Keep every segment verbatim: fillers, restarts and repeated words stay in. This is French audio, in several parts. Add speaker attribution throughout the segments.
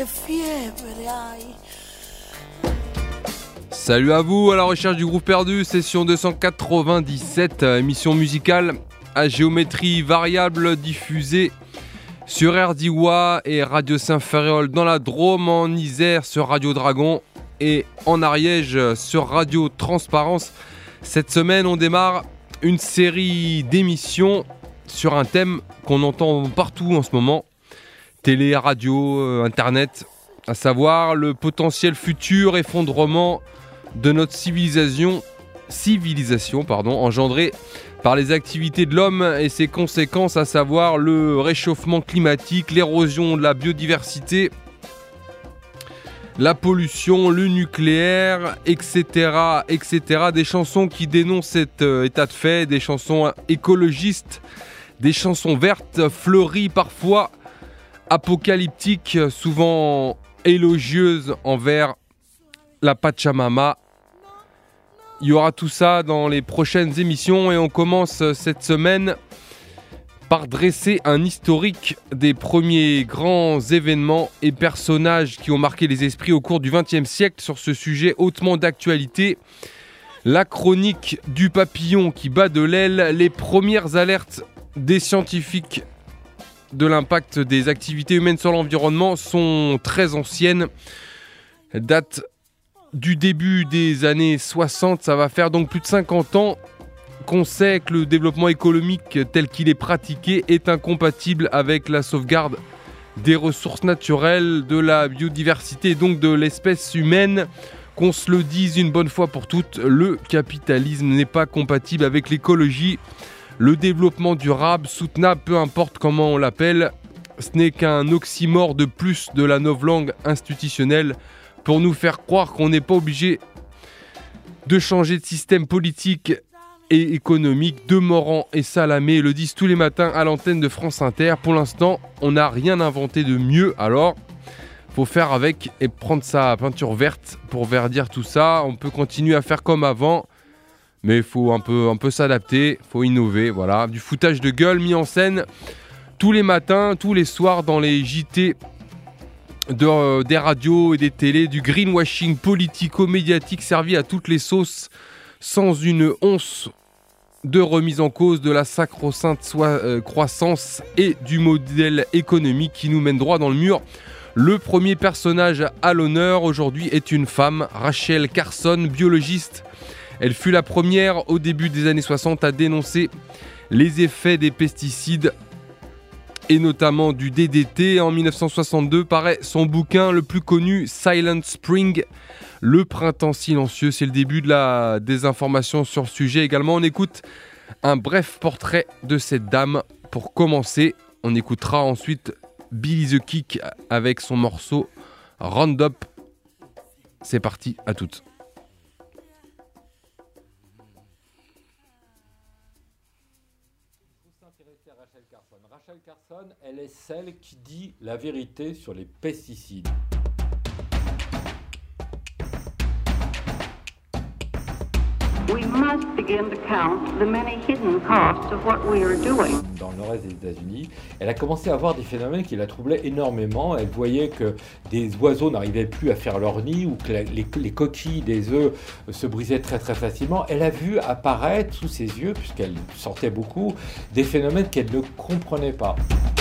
Speaker 1: fiebre hai.
Speaker 2: Salut à vous, à la recherche du groupe perdu, session deux cent quatre-vingt-dix-sept, émission musicale à géométrie variable diffusée sur R D W A et Radio Saint-Ferréol dans la Drôme, en Isère sur Radio Dragon et en Ariège sur Radio Transparence. Cette semaine, on démarre une série d'émissions sur un thème qu'on entend partout en ce moment, télé, radio, euh, internet, à savoir le potentiel futur effondrement de notre civilisation, civilisation pardon, engendrée par les activités de l'homme et ses conséquences, à savoir le réchauffement climatique, l'érosion de la biodiversité, la pollution, le nucléaire, et cetera, et cetera. Des chansons qui dénoncent cet euh, état de fait, des chansons écologistes, des chansons vertes, fleuries parfois, apocalyptiques, souvent élogieuses envers la Pachamama. Il y aura tout ça dans les prochaines émissions et on commence cette semaine par dresser un historique des premiers grands événements et personnages qui ont marqué les esprits au cours du vingtième siècle sur ce sujet hautement d'actualité. La chronique du papillon qui bat de l'aile, les premières alertes des scientifiques de l'impact des activités humaines sur l'environnement sont très anciennes, datent du début des années soixante, ça va faire donc plus de cinquante ans qu'on sait que le développement économique tel qu'il est pratiqué est incompatible avec la sauvegarde des ressources naturelles, de la biodiversité et donc de l'espèce humaine. Qu'on se le dise une bonne fois pour toutes, le capitalisme n'est pas compatible avec l'écologie. Le développement durable, soutenable, peu importe comment on l'appelle, ce n'est qu'un oxymore de plus de la novlangue institutionnelle pour nous faire croire qu'on n'est pas obligé de changer de système politique et économique. De Morand et Salamé le disent tous les matins à l'antenne de France Inter. Pour l'instant, on n'a rien inventé de mieux, alors faut faire avec et prendre sa peinture verte pour verdir tout ça. On peut continuer à faire comme avant, mais il faut un peu, un peu s'adapter, il faut innover, voilà. Du foutage de gueule mis en scène tous les matins, tous les soirs dans les J T de, euh, des radios et des télés, du greenwashing politico-médiatique servi à toutes les sauces, sans une once de remise en cause de la sacro-sainte so- euh, croissance et du modèle économique qui nous mène droit dans le mur. Le premier personnage à l'honneur aujourd'hui est une femme, Rachel Carson, biologiste. Elle fut la première au début des années soixante à dénoncer les effets des pesticides et notamment du D D T. En dix-neuf cent soixante-deux paraît son bouquin le plus connu, Silent Spring, le printemps silencieux. C'est le début de la désinformation sur le sujet. Également, on écoute un bref portrait de cette dame. Pour commencer, on écoutera ensuite Billy the Kick avec son morceau Roundup. C'est parti, à toutes.
Speaker 3: Rachel Carson. Rachel Carson, elle est celle qui dit la vérité sur les pesticides.
Speaker 4: We must begin to count the many hidden costs of what we are doing.
Speaker 3: Dans le nord-est des États-Unis, elle a commencé à voir des phénomènes qui la troublaient énormément. Elle voyait que des oiseaux n'arrivaient plus à faire leur nid ou que la, les, les coquilles des œufs se brisaient très très facilement. Elle a vu apparaître sous ses yeux, puisqu'elle sortait beaucoup, des phénomènes qu'elle ne comprenait pas.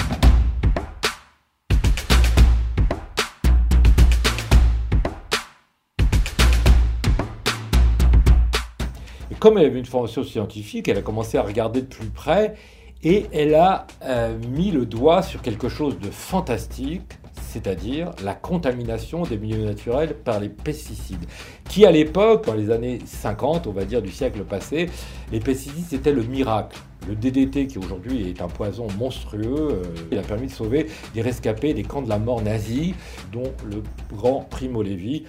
Speaker 3: Comme elle avait une formation scientifique, elle a commencé à regarder de plus près et elle a euh, mis le doigt sur quelque chose de fantastique, c'est-à-dire la contamination des milieux naturels par les pesticides, qui à l'époque, dans les années cinquante, on va dire du siècle passé, les pesticides c'était le miracle. Le D D T, qui aujourd'hui est un poison monstrueux, euh, il a permis de sauver des rescapés des camps de la mort nazis, dont le grand Primo Levi.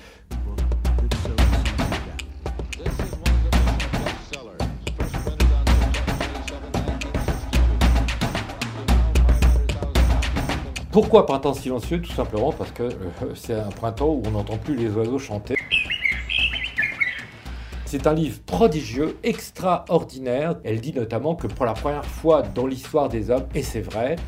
Speaker 3: Pourquoi printemps silencieux? Tout simplement parce que euh, c'est un printemps où on n'entend plus les oiseaux chanter. C'est un livre prodigieux, extraordinaire. Elle dit notamment que pour la première fois dans l'histoire des hommes, et c'est vrai,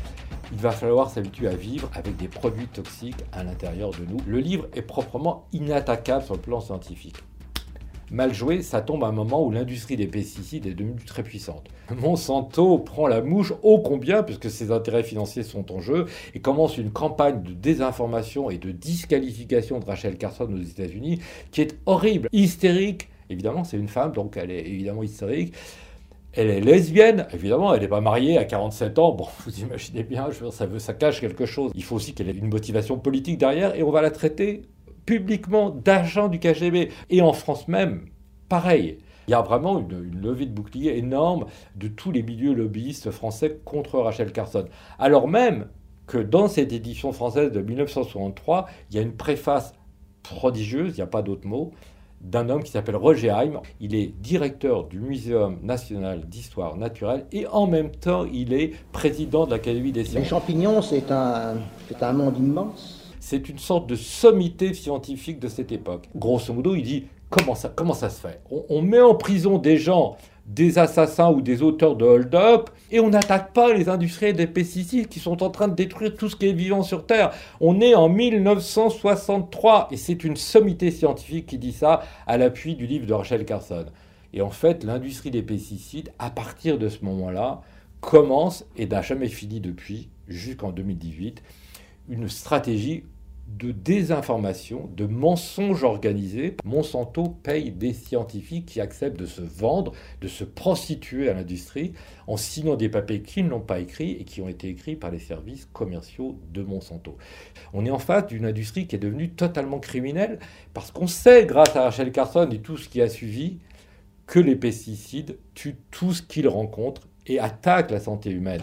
Speaker 3: il va falloir s'habituer à vivre avec des produits toxiques à l'intérieur de nous. Le livre est proprement inattaquable sur le plan scientifique. Mal joué, ça tombe à un moment où l'industrie des pesticides est devenue très puissante. Monsanto prend la mouche ô combien, puisque ses intérêts financiers sont en jeu, et commence une campagne de désinformation et de disqualification de Rachel Carson aux États-Unis, qui est horrible, hystérique. Évidemment, c'est une femme, donc elle est évidemment hystérique. Elle est lesbienne, évidemment, elle n'est pas mariée à quarante-sept ans. Bon, vous imaginez bien, je veux dire, ça, veut, ça cache quelque chose. Il faut aussi qu'elle ait une motivation politique derrière, et on va la traiter publiquement d'agent du K G B. Et en France même, pareil. Il y a vraiment une, une levée de bouclier énorme de tous les milieux lobbyistes français contre Rachel Carson. Alors même que dans cette édition française de mille neuf cent soixante-trois, il y a une préface prodigieuse, il n'y a pas d'autre mot, d'un homme qui s'appelle Roger Heim. Il est directeur du Muséum national d'histoire naturelle et en même temps, il est président de l'Académie des sciences.
Speaker 1: Les champignons, c'est un, c'est un monde immense.
Speaker 3: C'est une sorte de sommité scientifique de cette époque. Grosso modo, il dit comment ça, comment ça se fait ? on, on met en prison des gens, des assassins ou des auteurs de hold-up, et on n'attaque pas les industriels des pesticides qui sont en train de détruire tout ce qui est vivant sur Terre. On est en mille neuf cent soixante-trois, et c'est une sommité scientifique qui dit ça à l'appui du livre de Rachel Carson. Et en fait, l'industrie des pesticides, à partir de ce moment-là, commence, et n'a jamais fini depuis, jusqu'en deux mille dix-huit, une stratégie de désinformation, de mensonges organisés. Monsanto paye des scientifiques qui acceptent de se vendre, de se prostituer à l'industrie en signant des papiers qui ne l'ont pas écrits et qui ont été écrits par les services commerciaux de Monsanto. On est en face d'une industrie qui est devenue totalement criminelle parce qu'on sait, grâce à Rachel Carson et tout ce qui a suivi, que les pesticides tuent tout ce qu'ils rencontrent et attaquent la santé humaine.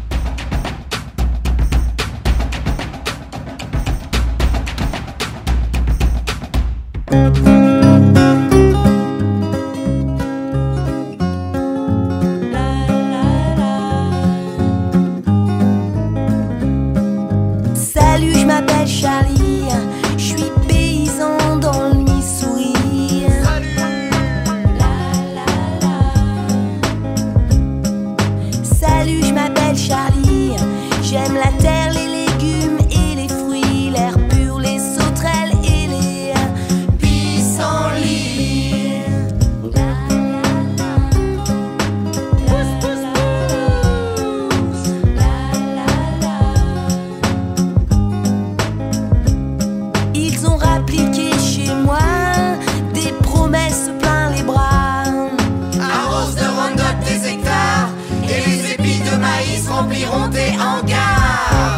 Speaker 5: Salut, je m'appelle Charlie, je suis paysan dans le Missouri. Salut, la, la, la. Salut, je m'appelle Charlie, j'aime la terre, les légumes et les fruits, l'air pur, les sauterelles et les pissenlits. Pousse, pousse, pousse. Ils ont rappliqué chez moi des promesses plein les bras.
Speaker 6: Arrose de Roundup tes hectares et les épis de maïs rempliront tes hangars.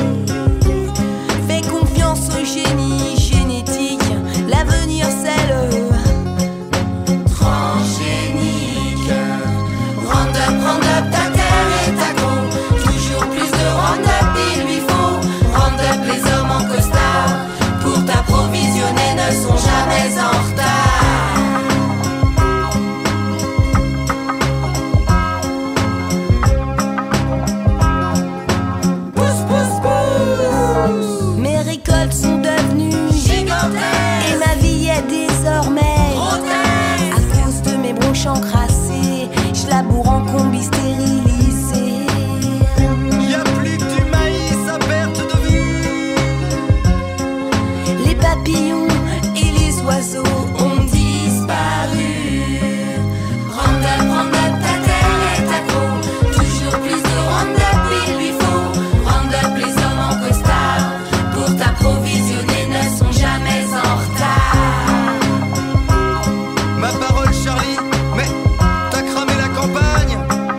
Speaker 5: Fais confiance au génie génétique, l'avenir c'est le
Speaker 6: Transgénique. Roundup, Roundup, ta terre est agro. Toujours plus de Roundup il lui faut. Roundup, les hommes en costard pour t'approvisionner ne sont jamais en retard. Pousse, pousse, pousse.
Speaker 5: Mes récoltes sont devenues
Speaker 6: Gigantesque.
Speaker 5: et ma vie est désormais
Speaker 6: Grotesque.
Speaker 5: à cause de mes bronches encrassées. Je laboure en combi stérilisé.
Speaker 6: Y a plus que du maïs à perte de vue.
Speaker 5: Les papillons et les oiseaux ont disparu.
Speaker 6: Roundup, Roundup, ta terre est accro. Toujours plus de Roundup il lui faut. Roundup, les hommes en costard pour t'approvisionner ne sont jamais en retard. Ma parole Charlie, mais t'as cramé la campagne.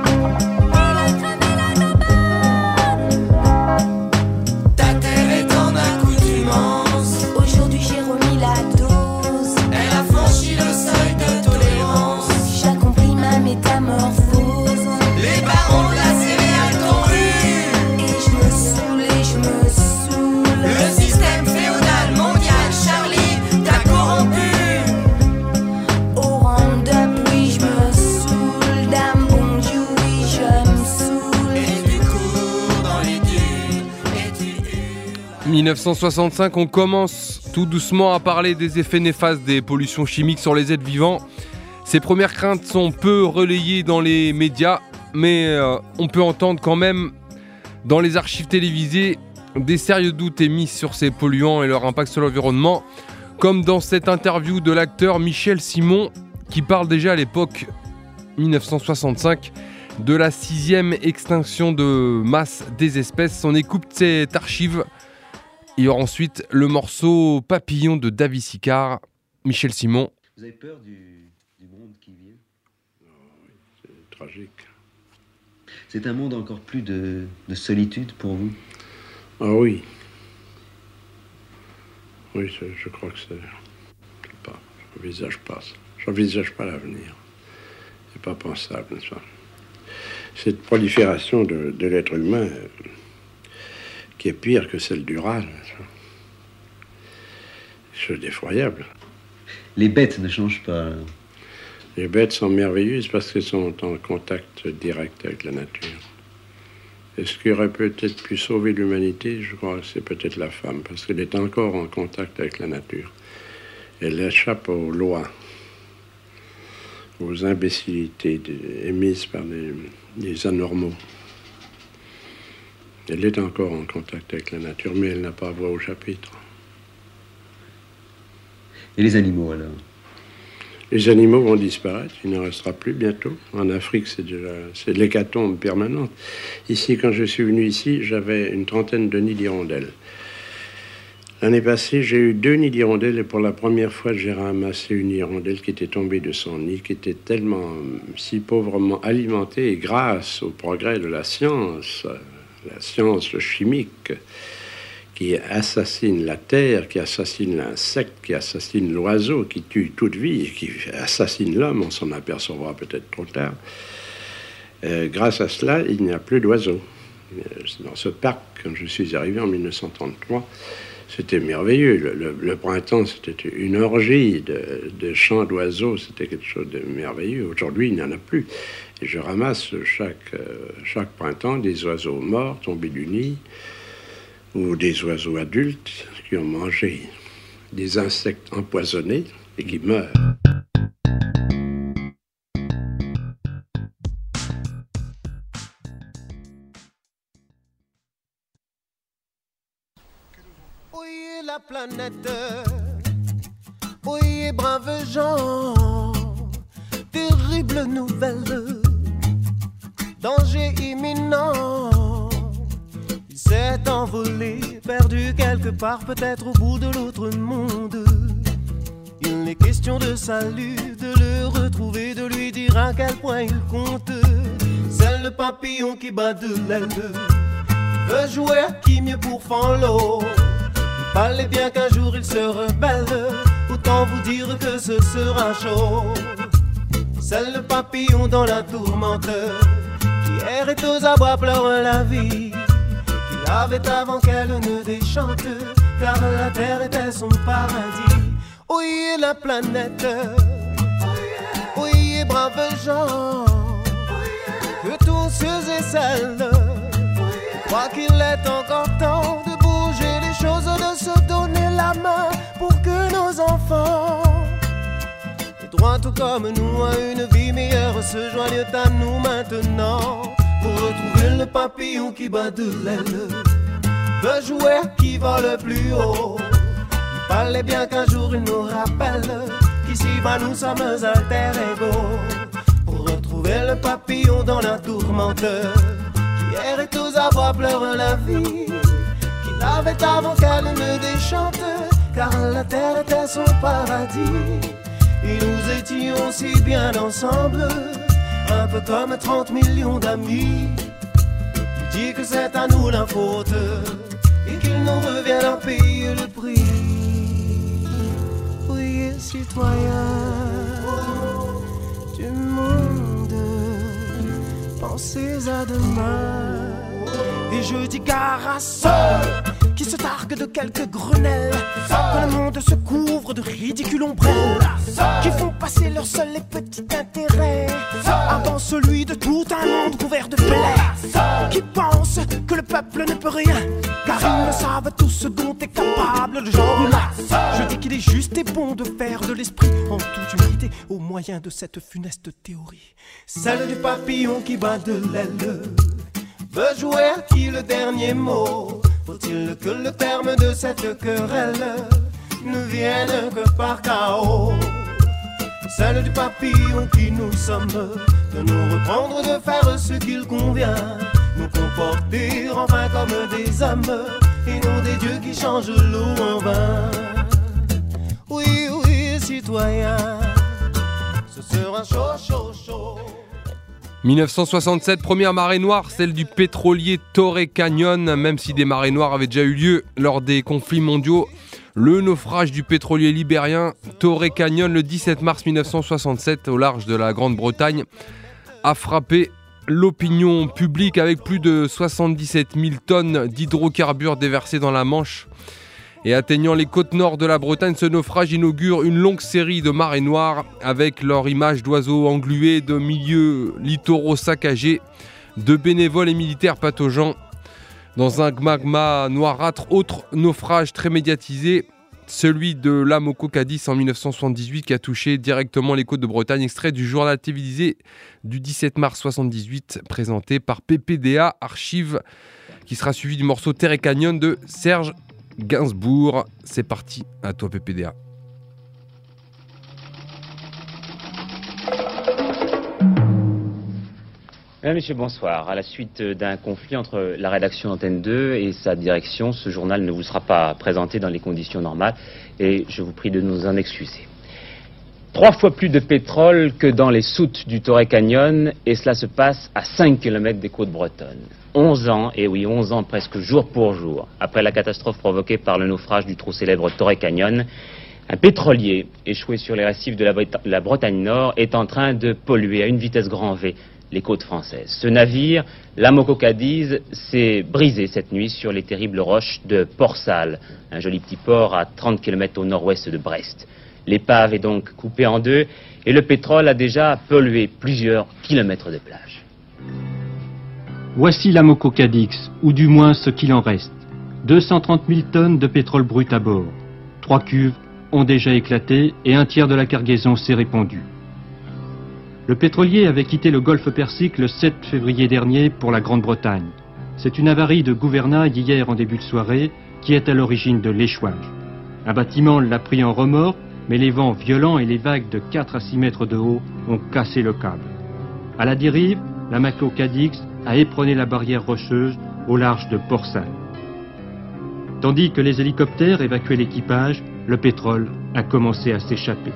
Speaker 6: Ta terre est en accoutumance.
Speaker 5: Aujourd'hui j'ai remis la dose.
Speaker 6: Elle a franchi le seuil de tolérance.
Speaker 5: J'accomplis ma métamorphose.
Speaker 6: Les barons de la céréale t'ont eu.
Speaker 5: Et je me saoule et je me saoule.
Speaker 6: Le système féodal mondial, Charlie, t'a corrompu.
Speaker 5: Au Roundup, oui, je me saoule. Dame, bon Dieu, oui, je me saoule.
Speaker 6: Et tu cours dans les dunes et tu hurles.
Speaker 2: mille neuf cent soixante-cinq, on commence tout doucement à parler des effets néfastes des pollutions chimiques sur les êtres vivants. Ces premières craintes sont peu relayées dans les médias, mais euh, on peut entendre quand même Dans les archives télévisées, des sérieux doutes émis sur ces polluants et leur impact sur l'environnement, comme dans cette interview de l'acteur Michel Simon, qui parle déjà à l'époque dix-neuf cent soixante-cinq de la sixième extinction de masse des espèces. On écoute cette archive. Il y aura ensuite le morceau Papillon de David Sicard. Michel Simon.
Speaker 7: Vous avez peur du, du monde qui vient?
Speaker 8: Oh, oui, c'est tragique.
Speaker 7: C'est un monde encore plus de, de solitude pour vous?
Speaker 8: Ah oui. Oui, je, je crois que c'est... Je n'envisage pas ça. J'envisage pas l'avenir. C'est pas pensable, n'est-ce pas? Cette prolifération de, de l'être humain euh, qui est pire que celle du rat, n'est-ce pas? C'est chose effroyable.
Speaker 7: Les bêtes ne changent pas.
Speaker 8: Les bêtes sont merveilleuses parce qu'elles sont en contact direct avec la nature. Et ce qui aurait peut-être pu sauver l'humanité, je crois que c'est peut-être la femme, parce qu'elle est encore en contact avec la nature. Elle échappe aux lois, aux imbécilités de, émises par les, les anormaux. Elle est encore en contact avec la nature, mais elle n'a pas voix au chapitre.
Speaker 7: Et les animaux, alors?
Speaker 8: Les animaux vont disparaître, il n'en restera plus bientôt. En Afrique, c'est déjà c'est l'hécatombe permanente. Ici, quand je suis venu ici, j'avais une trentaine de nids d'hirondelles. L'année passée, j'ai eu deux nids d'hirondelles et pour la première fois, j'ai ramassé une hirondelle qui était tombée de son nid, qui était tellement, si pauvrement alimentée, et grâce au progrès de la science, la science chimique, qui assassine la terre, qui assassine l'insecte, qui assassine l'oiseau, qui tue toute vie, et qui assassine l'homme, on s'en apercevra peut-être trop tard. Euh, grâce à cela, il n'y a plus d'oiseaux. Dans ce parc, quand je suis arrivé en mille neuf cent trente-trois, c'était merveilleux. Le, le, le printemps, c'était une orgie de, de chants d'oiseaux, c'était quelque chose de merveilleux. Aujourd'hui, il n'y en a plus. Et je ramasse chaque, chaque printemps des oiseaux morts, tombés du nid, ou des oiseaux adultes qui ont mangé des insectes empoisonnés et qui meurent.
Speaker 9: Oyez la planète, oyez braves gens, terrible nouvelle, danger imminent. Il s'est envolé, perdu quelque part, peut-être au bout de l'autre monde. Il n'est question de salut, de le retrouver, de lui dire à quel point il compte. C'est le papillon qui bat de l'aile, veut jouer à qui mieux pour fendre l'eau. Il fallait bien qu'un jour il se rebelle, autant vous dire que ce sera chaud. C'est le papillon dans la tourmente, qui erre et aux abois pleure la vie. Avait avant qu'elle ne déchante, car la terre était son paradis. Oyez la planète, oyez braves gens, que tous ceux et celles croient qu'il est encore temps de bouger les choses, de se donner la main pour que nos enfants, les droits tout comme nous, à une vie meilleure, se joignent à nous maintenant. Pour retrouver le papillon qui bat de l'aile, veut jouer qui va le plus haut. Il fallait bien qu'un jour il nous rappelle qu'ici-bas nous sommes alter ego. Pour retrouver le papillon dans la tourmente, qui erre et aux abois pleure la vie, qu'il avait avant qu'elle ne déchante, car la terre était son paradis. Et nous étions si bien ensemble, un peu comme trente millions d'amis. Il dit que c'est à nous la faute et qu'il nous revient d'en payer le prix. Oui, citoyens du monde, pensez à demain. Et je dis gare à ceux qui se targuent de quelques grenelles, que le monde se couvre de ridicules ombrelles, qui font passer leur seul et petit intérêt avant celui de tout un monde couvert de plaies, qui pensent que le peuple ne peut rien, car ils ne savent tout ce dont est capable le genre humain. Je dis qu'il est juste et bon de faire de l'esprit en toute humilité au moyen de cette funeste théorie, celle du papillon qui bat de l'aile, veut jouer à qui le dernier mot? Faut-il que le terme de cette querelle ne vienne que par chaos? Celle du papillon qui nous sommes, de nous reprendre, de faire ce qu'il convient, nous comporter enfin comme des hommes et non des dieux qui changent l'eau en vin. Oui, oui, citoyens, ce sera chaud, chaud, chaud.
Speaker 2: dix-neuf cent soixante-sept, première marée noire, celle du pétrolier Torrey Canyon, même si des marées noires avaient déjà eu lieu lors des conflits mondiaux. Le naufrage du pétrolier libérien Torrey Canyon le dix-sept mars mille neuf cent soixante-sept au large de la Grande-Bretagne a frappé l'opinion publique avec plus de soixante-dix-sept mille tonnes d'hydrocarbures déversés dans la Manche. Et atteignant les côtes nord de la Bretagne, ce naufrage inaugure une longue série de marées noires avec leur image d'oiseaux englués, de milieux littoraux saccagés, de bénévoles et militaires pataugeants. Dans un magma noirâtre, autre naufrage très médiatisé, celui de l'Amoco Cadiz en mille neuf cent soixante-dix-huit qui a touché directement les côtes de Bretagne, extrait du journal télévisé du dix-sept mars soixante-dix-huit présenté par P P D A Archives, qui sera suivi du morceau Torrey Canyon de Serge Gainsbourg. C'est parti, à toi P P D A.
Speaker 10: Mesdames, Messieurs, bonsoir. À la suite d'un conflit entre la rédaction d'Antenne deux et sa direction, ce journal ne vous sera pas présenté dans les conditions normales et je vous prie de nous en excuser. Trois fois plus de pétrole que dans les soutes du Torrey Canyon et cela se passe à cinq kilomètres des côtes bretonnes. onze ans, et oui, onze ans presque jour pour jour, après la catastrophe provoquée par le naufrage du trop célèbre Torrey Canyon, un pétrolier échoué sur les récifs de la, Breta- la Bretagne Nord est en train de polluer à une vitesse grand V les côtes françaises. Ce navire, l'Amoco Cadiz, s'est brisé cette nuit sur les terribles roches de Port-Salle, un joli petit port à trente kilomètres au nord-ouest de Brest. L'épave est donc coupée en deux et le pétrole a déjà pollué plusieurs kilomètres de plage.
Speaker 11: Voici l'Amoco Cadiz, ou du moins ce qu'il en reste. deux cent trente mille tonnes de pétrole brut à bord. Trois cuves ont déjà éclaté et un tiers de la cargaison s'est répandu. Le pétrolier avait quitté le golfe Persique le sept février dernier pour la Grande-Bretagne. C'est une avarie de gouvernail d'hier en début de soirée qui est à l'origine de l'échouage. Un bâtiment l'a pris en remorque, mais les vents violents et les vagues de quatre à six mètres de haut ont cassé le câble. À la dérive, l'Amoco Cadiz a éperonné la barrière rocheuse au large de Port-Salle. Tandis que les hélicoptères évacuaient l'équipage, le pétrole a commencé à s'échapper.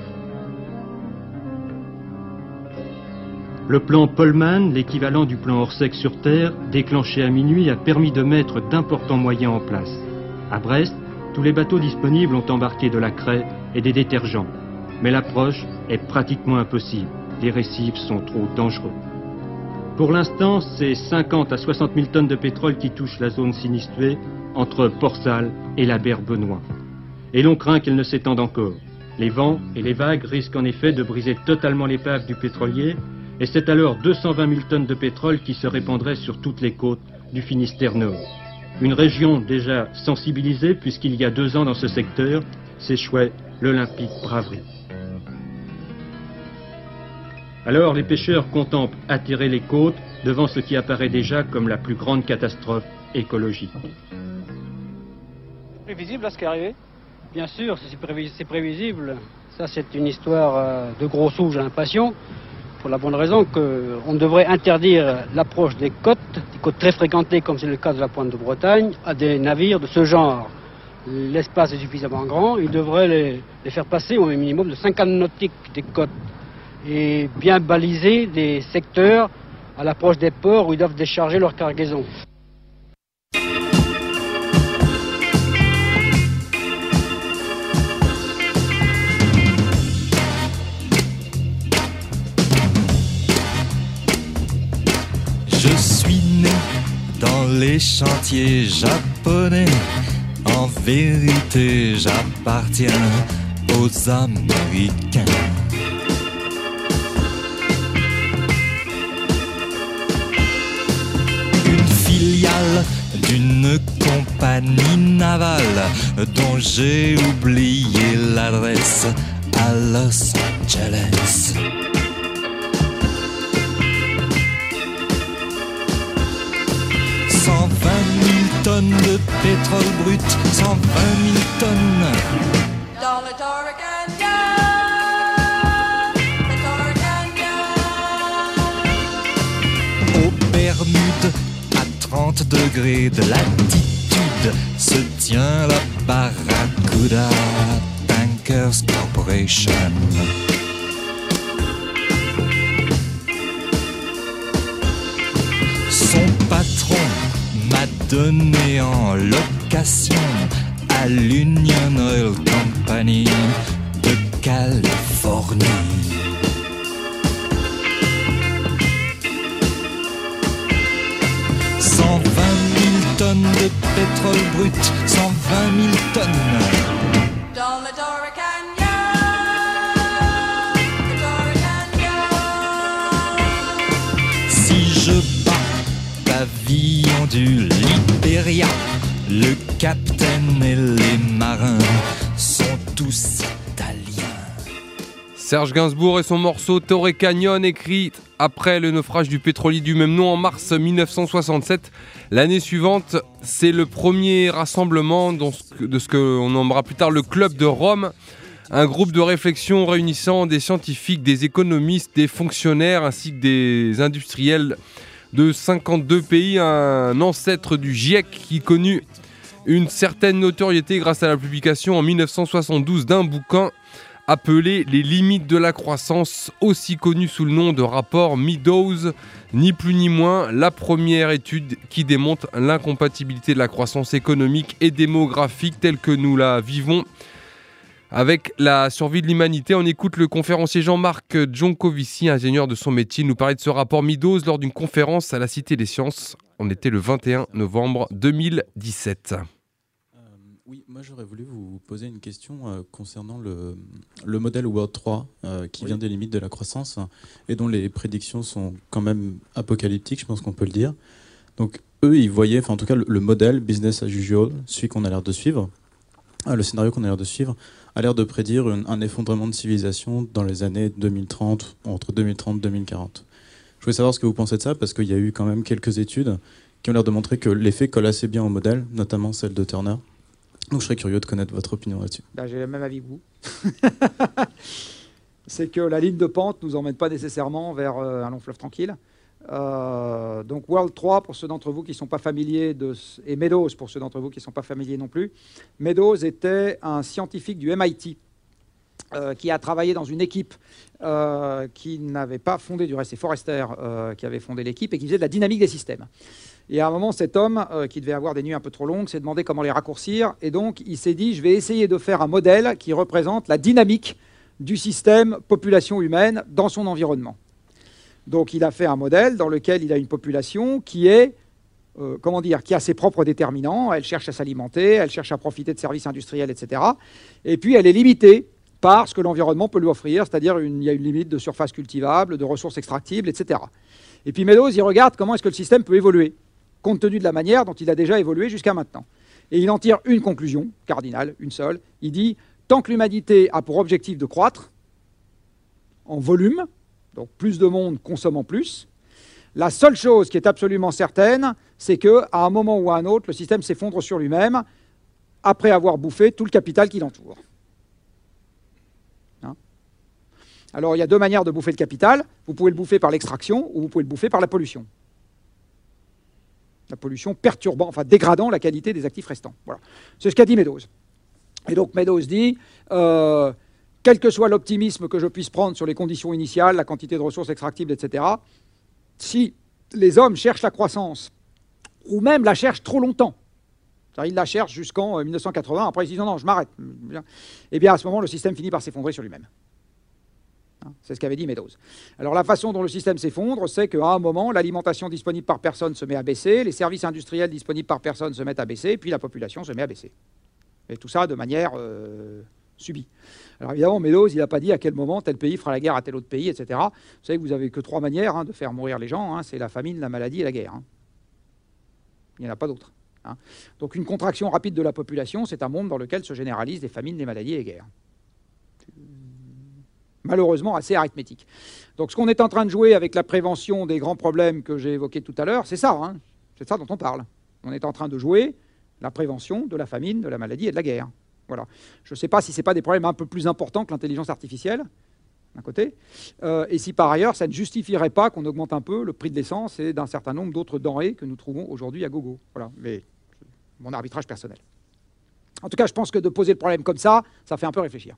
Speaker 11: Le plan Polman, l'équivalent du plan Orsec sur Terre, déclenché à minuit, a permis de mettre d'importants moyens en place. À Brest, tous les bateaux disponibles ont embarqué de la craie et des détergents. Mais l'approche est pratiquement impossible. Les récifs sont trop dangereux. Pour l'instant, c'est cinquante à soixante mille tonnes de pétrole qui touchent la zone sinistrée entre Port-Salle et la baie Benoît. Et l'on craint qu'elle ne s'étende encore. Les vents et les vagues risquent en effet de briser totalement l'épave du pétrolier, et c'est alors deux cent vingt mille tonnes de pétrole qui se répandraient sur toutes les côtes du Finistère Nord. Une région déjà sensibilisée puisqu'il y a deux ans dans ce secteur s'échouait l'Olympique Braverie. Alors les pêcheurs contemplent atterrer les côtes devant ce qui apparaît déjà comme la plus grande catastrophe écologique.
Speaker 12: Prévisible là ce qui est arrivé? Bien sûr, c'est, prévis- c'est prévisible. Ça c'est une histoire euh, de gros sous, j'ai l'impression. Pour la bonne raison qu'on devrait interdire l'approche des côtes, des côtes très fréquentées comme c'est le cas de la Pointe de Bretagne, à des navires de ce genre. L'espace est suffisamment grand, ils devraient les, les faire passer au minimum de cinquante nautiques des côtes et bien baliser des secteurs à l'approche des ports où ils doivent décharger leur cargaison.
Speaker 13: Je suis né dans les chantiers japonais. En vérité, j'appartiens aux Américains. Une filiale d'une compagnie navale dont j'ai oublié l'adresse à Los Angeles. tonnes de pétrole brut, cent vingt mille tonnes.
Speaker 6: Dans le Torrey Canyon, le Torrey Canyon.
Speaker 13: Aux Bermudes, à trente degrés de latitude, se tient la Barracuda Tankers Corporation. Son patron m'a donné en location à l'Union Oil Company de Californie. cent vingt mille tonnes de pétrole brut, cent vingt mille tonnes.
Speaker 6: Dans le Torrey Canyon, le Torrey Canyon.
Speaker 13: Si je bats pavillon du Liberia, le capitaine et les marins sont tous italiens.
Speaker 2: Serge Gainsbourg et son morceau Torrey Canyon, écrit après le naufrage du pétrolier du même nom en mars mille neuf cent soixante-sept. L'année suivante, c'est le premier rassemblement de ce qu'on nommera plus tard le Club de Rome, un groupe de réflexion réunissant des scientifiques, des économistes, des fonctionnaires ainsi que des industriels de cinquante-deux pays, un ancêtre du GIEC qui connut une certaine notoriété grâce à la publication en mille neuf cent soixante-douze d'un bouquin appelé « Les limites de la croissance », aussi connu sous le nom de rapport Meadows, ni plus ni moins la première étude qui démontre l'incompatibilité de la croissance économique et démographique telle que nous la vivons avec la survie de l'humanité. On écoute le conférencier Jean-Marc Giancovici, ingénieur de son métier, nous parler de ce rapport Meadows lors d'une conférence à la Cité des Sciences. On était le vingt et un novembre deux mille dix-sept.
Speaker 14: Oui, moi j'aurais voulu vous poser une question euh, concernant le, le modèle World trois euh, qui oui. vient des limites de la croissance et dont les prédictions sont quand même apocalyptiques, je pense qu'on peut le dire. Donc eux, ils voyaient, enfin en tout cas le, le modèle business as usual, celui qu'on a l'air de suivre, euh, le scénario qu'on a l'air de suivre, a l'air de prédire une, un effondrement de civilisation dans les années deux mille trente, entre deux mille trente et deux mille quarante. Je voulais savoir ce que vous pensez de ça, parce qu'il y a eu quand même quelques études qui ont l'air de montrer que l'effet colle assez bien au modèle, notamment celle de Turner. Donc je serais curieux de connaître votre opinion là-dessus.
Speaker 15: Ben, j'ai le même avis que vous. C'est que la ligne de pente ne nous emmène pas nécessairement vers euh, un long fleuve tranquille. Euh, donc World trois, pour ceux d'entre vous qui ne sont pas familiers, de, et Meadows, pour ceux d'entre vous qui ne sont pas familiers non plus. Meadows était un scientifique du M I T euh, qui a travaillé dans une équipe euh, qui n'avait pas fondé, du reste c'est Forrester euh, qui avait fondé l'équipe et qui faisait de la dynamique des systèmes. Et à un moment, cet homme, euh, qui devait avoir des nuits un peu trop longues, s'est demandé comment les raccourcir. Et donc, il s'est dit, je vais essayer de faire un modèle qui représente la dynamique du système population humaine dans son environnement. Donc, il a fait un modèle dans lequel il a une population qui est, euh, comment dire, qui a ses propres déterminants. Elle cherche à s'alimenter, elle cherche à profiter de services industriels, et cetera. Et puis, elle est limitée par ce que l'environnement peut lui offrir, c'est-à-dire il y a une limite de surface cultivable, de ressources extractibles, et cetera. Et puis, Meadows, il regarde comment est-ce que le système peut évoluer, compte tenu de la manière dont il a déjà évolué jusqu'à maintenant. Et il en tire une conclusion cardinale, une seule. Il dit, tant que l'humanité a pour objectif de croître en volume, donc plus de monde consommant plus, la seule chose qui est absolument certaine, c'est qu'à un moment ou à un autre, le système s'effondre sur lui-même après avoir bouffé tout le capital qui l'entoure. Hein ? Alors, il y a deux manières de bouffer le capital. Vous pouvez le bouffer par l'extraction ou vous pouvez le bouffer par la pollution. La pollution perturbant, enfin dégradant la qualité des actifs restants. Voilà. C'est ce qu'a dit Meadows. Et donc Meadows dit, euh, quel que soit l'optimisme que je puisse prendre sur les conditions initiales, la quantité de ressources extractibles, et cetera, si les hommes cherchent la croissance, ou même la cherchent trop longtemps, c'est-à-dire ils la cherchent jusqu'en mille neuf cent quatre-vingts, après ils disent non, non, je m'arrête, eh bien à ce moment, le système finit par s'effondrer sur lui-même. C'est ce qu'avait dit Meadows. Alors la façon dont le système s'effondre, c'est qu'à un moment, l'alimentation disponible par personne se met à baisser, les services industriels disponibles par personne se mettent à baisser, puis la population se met à baisser. Et tout ça de manière euh, subie. Alors évidemment, Meadows, il n'a pas dit à quel moment tel pays fera la guerre à tel autre pays, et cetera. Vous savez que vous n'avez que trois manières hein, de faire mourir les gens, hein, c'est la famine, la maladie et la guerre. Hein. Il n'y en a pas d'autres. Hein. Donc une contraction rapide de la population, c'est un monde dans lequel se généralisent les famines, les maladies et les guerres. Malheureusement assez arithmétique. Donc ce qu'on est en train de jouer avec la prévention des grands problèmes que j'ai évoqués tout à l'heure, c'est ça, hein, c'est ça dont on parle. On est en train de jouer la prévention de la famine, de la maladie et de la guerre. Voilà. Je ne sais pas si ce n'est pas des problèmes un peu plus importants que l'intelligence artificielle, d'un côté, euh, et si par ailleurs ça ne justifierait pas qu'on augmente un peu le prix de l'essence et d'un certain nombre d'autres denrées que nous trouvons aujourd'hui à gogo. Voilà. Mais mon arbitrage personnel. En tout cas, je pense que de poser le problème comme ça, ça fait un peu réfléchir.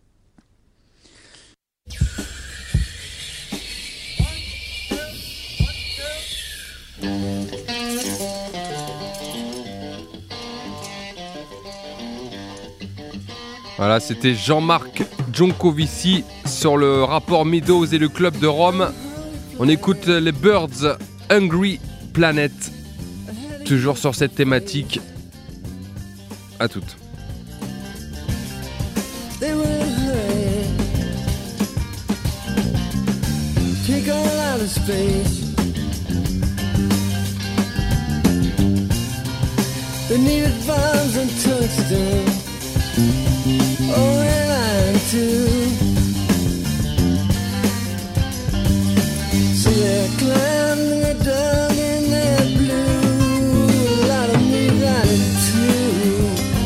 Speaker 2: Voilà, c'était Jean-Marc Giancovici sur le rapport Meadows et le club de Rome. On écoute les Birds, Hungry Planet, toujours sur cette thématique. À toutes.
Speaker 16: They will hurry, take all out of space. They needed bombs and tungsten. Oh, and iron too. So they're climbing a dug in their blue. A lot of me got it too.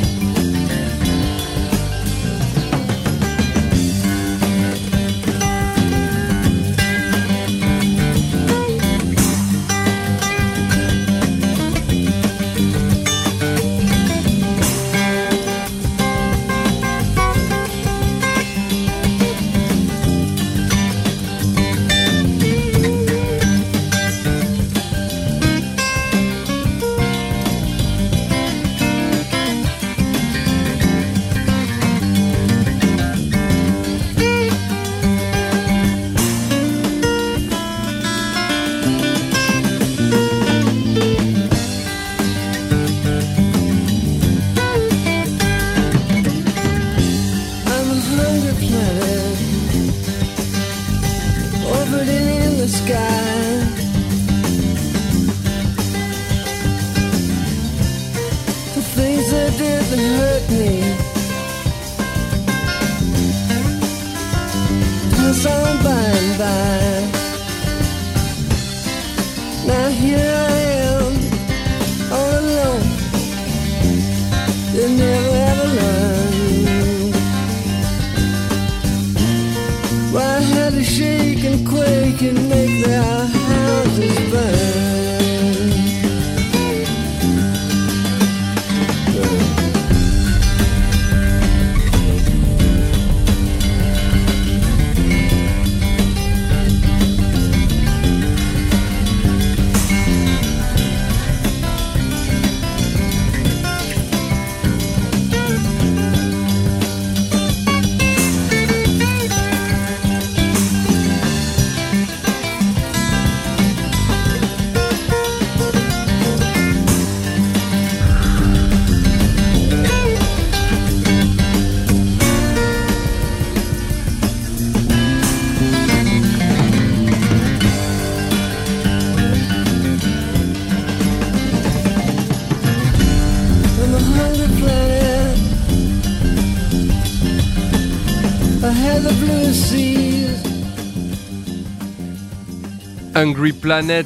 Speaker 2: Hungry Planet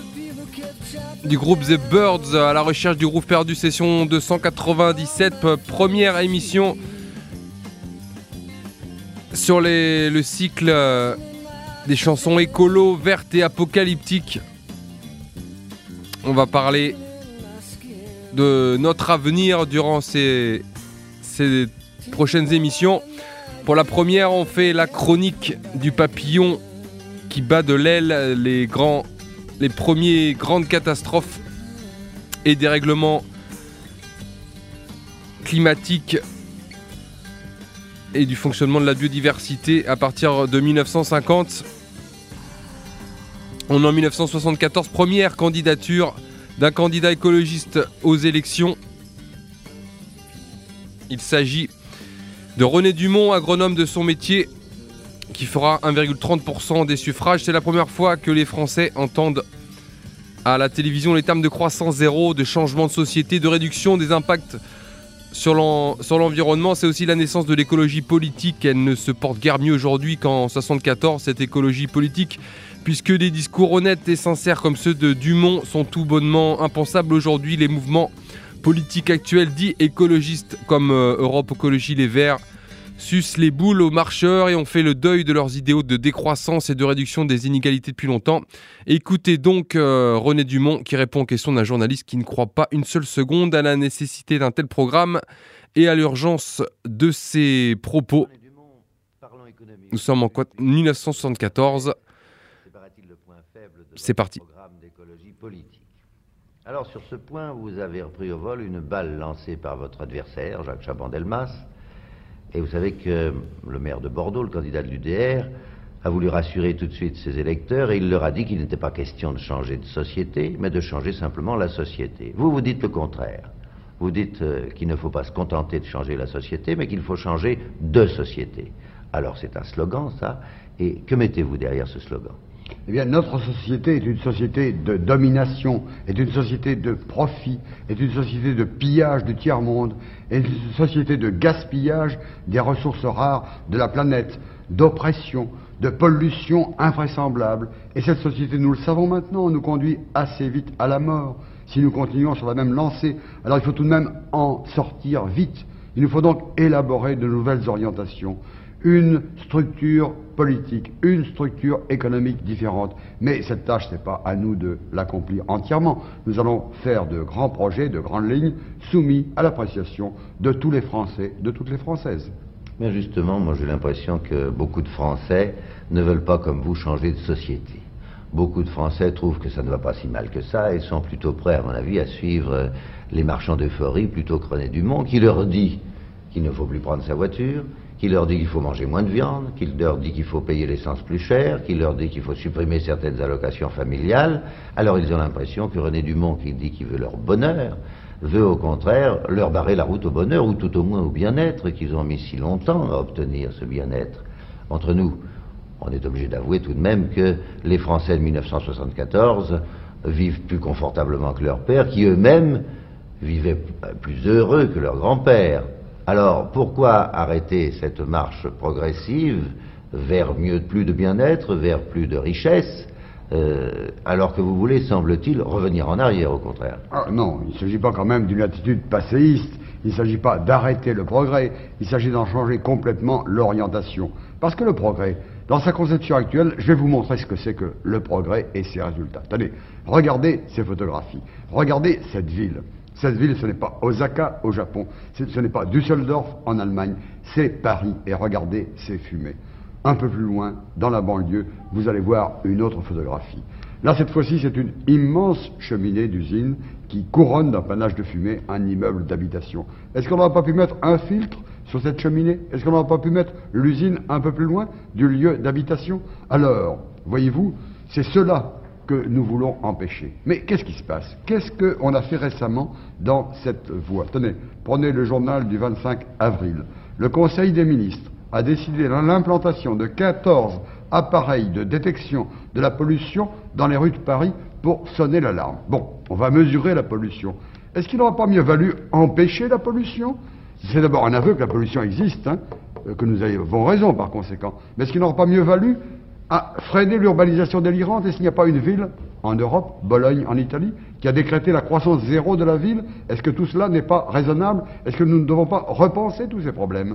Speaker 2: du groupe The Birds à la recherche du groove perdu, session deux cent quatre-vingt-dix-sept, première émission sur les, le cycle des chansons écolo, vertes et apocalyptiques. On va parler de notre avenir durant ces, ces prochaines émissions. Pour la première, on fait la chronique du papillon qui bat de l'aile, les, grands, les premiers grandes catastrophes et dérèglements climatiques et du fonctionnement de la biodiversité à partir de mille neuf cent cinquante. On est en mille neuf cent soixante-quatorze, première candidature d'un candidat écologiste aux élections. Il s'agit de René Dumont, agronome de son métier, qui fera un virgule trente pour cent des suffrages. C'est la première fois que les Français entendent à la télévision les termes de croissance zéro, de changement de société, de réduction des impacts sur l'environnement. C'est aussi la naissance de l'écologie politique. Elle ne se porte guère mieux aujourd'hui qu'en soixante-quatorze, cette écologie politique, puisque des discours honnêtes et sincères comme ceux de Dumont sont tout bonnement impensables aujourd'hui. Les mouvements politique actuel dit écologiste comme euh, Europe Écologie Les Verts sucent les boules aux marcheurs et ont fait le deuil de leurs idéaux de décroissance et de réduction des inégalités depuis longtemps. Écoutez donc euh, René Dumont qui répond aux questions d'un journaliste qui ne croit pas une seule seconde à la nécessité d'un tel programme et à l'urgence de ses propos. Nous sommes en dix-neuf cent soixante-quatorze. C'est parti.
Speaker 17: Alors sur ce point, vous avez repris au vol une balle lancée par votre adversaire, Jacques Chaban-Delmas. Et vous savez que le maire de Bordeaux, le candidat de l'U D R, a voulu rassurer tout de suite ses électeurs et il leur a dit qu'il n'était pas question de changer de société, mais de changer simplement la société. Vous, vous dites le contraire. Vous dites euh, qu'il ne faut pas se contenter de changer la société, mais qu'il faut changer de société. Alors c'est un slogan, ça. Et que mettez-vous derrière ce slogan ?
Speaker 18: Eh bien, notre société est une société de domination, est une société de profit, est une société de pillage du tiers-monde, est une société de gaspillage des ressources rares de la planète, d'oppression, de pollution invraisemblable. Et cette société, nous le savons maintenant, nous conduit assez vite à la mort si nous continuons sur la même lancée. Alors il faut tout de même en sortir vite. Il nous faut donc élaborer de nouvelles orientations. Une structure politique, une structure économique différente. Mais cette tâche, ce n'est pas à nous de l'accomplir entièrement. Nous allons faire de grands projets, de grandes lignes, soumis à l'appréciation de tous les Français, de toutes les Françaises.
Speaker 17: Mais justement, moi j'ai l'impression que beaucoup de Français ne veulent pas, comme vous, changer de société. Beaucoup de Français trouvent que ça ne va pas si mal que ça et sont plutôt prêts, à mon avis, à suivre les marchands d'euphorie plutôt que René Dumont, qui leur dit qu'il ne faut plus prendre sa voiture, qui leur dit qu'il faut manger moins de viande, qui leur dit qu'il faut payer l'essence plus cher, qui leur dit qu'il faut supprimer certaines allocations familiales. Alors ils ont l'impression que René Dumont, qui dit qu'il veut leur bonheur, veut au contraire leur barrer la route au bonheur, ou tout au moins au bien-être qu'ils ont mis si longtemps à obtenir ce bien-être. Entre nous, on est obligé d'avouer tout de même que les Français de dix-neuf cent soixante-quatorze vivent plus confortablement que leurs pères, qui eux-mêmes vivaient plus heureux que leurs grands-pères. Alors, pourquoi arrêter cette marche progressive vers mieux, plus de bien-être, vers plus de richesse, euh, alors que vous voulez, semble-t-il, revenir en arrière, au contraire?
Speaker 18: Ah, non, il ne s'agit pas quand même d'une attitude passéiste, il ne s'agit pas d'arrêter le progrès, il s'agit d'en changer complètement l'orientation. Parce que le progrès, dans sa conception actuelle, je vais vous montrer ce que c'est que le progrès et ses résultats. Tenez, regardez ces photographies, regardez cette ville. Cette ville, ce n'est pas Osaka au Japon, ce n'est pas Düsseldorf en Allemagne, c'est Paris. Et regardez ces fumées. Un peu plus loin, dans la banlieue, vous allez voir une autre photographie. Là, cette fois-ci, c'est une immense cheminée d'usine qui couronne d'un panache de fumée un immeuble d'habitation. Est-ce qu'on n'aurait pas pu mettre un filtre sur cette cheminée? Est-ce qu'on n'aurait pas pu mettre l'usine un peu plus loin du lieu d'habitation? Alors, voyez-vous, c'est cela que nous voulons empêcher. Mais qu'est-ce qui se passe? Qu'est-ce qu'on a fait récemment dans cette voie? Tenez, prenez le journal du vingt-cinq avril. Le Conseil des ministres a décidé l'implantation de quatorze appareils de détection de la pollution dans les rues de Paris pour sonner l'alarme. Bon, on va mesurer la pollution. Est-ce qu'il n'aurait pas mieux valu empêcher la pollution? C'est d'abord un aveu que la pollution existe, hein, que nous avons raison par conséquent. Mais est-ce qu'il n'aurait pas mieux valu à freiner l'urbanisation délirante? Est-ce qu'il n'y a pas une ville en Europe, Bologne en Italie, qui a décrété la croissance zéro de la ville? Est-ce que tout cela n'est pas raisonnable? Est-ce que nous ne devons pas repenser tous ces problèmes?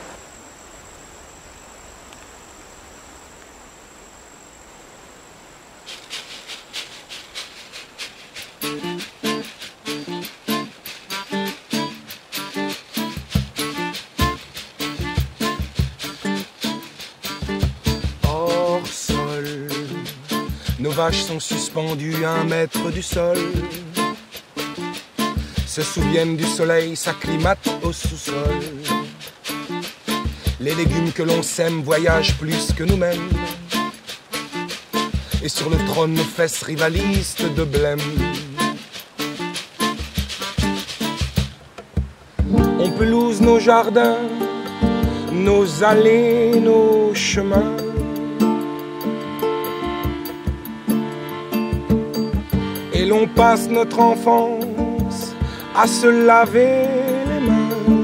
Speaker 19: Nos vaches sont suspendues à un mètre du sol, se souviennent du soleil, s'acclimatent au sous-sol. Les légumes que l'on sème voyagent plus que nous-mêmes, et sur le trône nos fesses rivalisent de blême. On pelouse nos jardins, nos allées, nos chemins. Et l'on passe notre enfance à se laver les mains.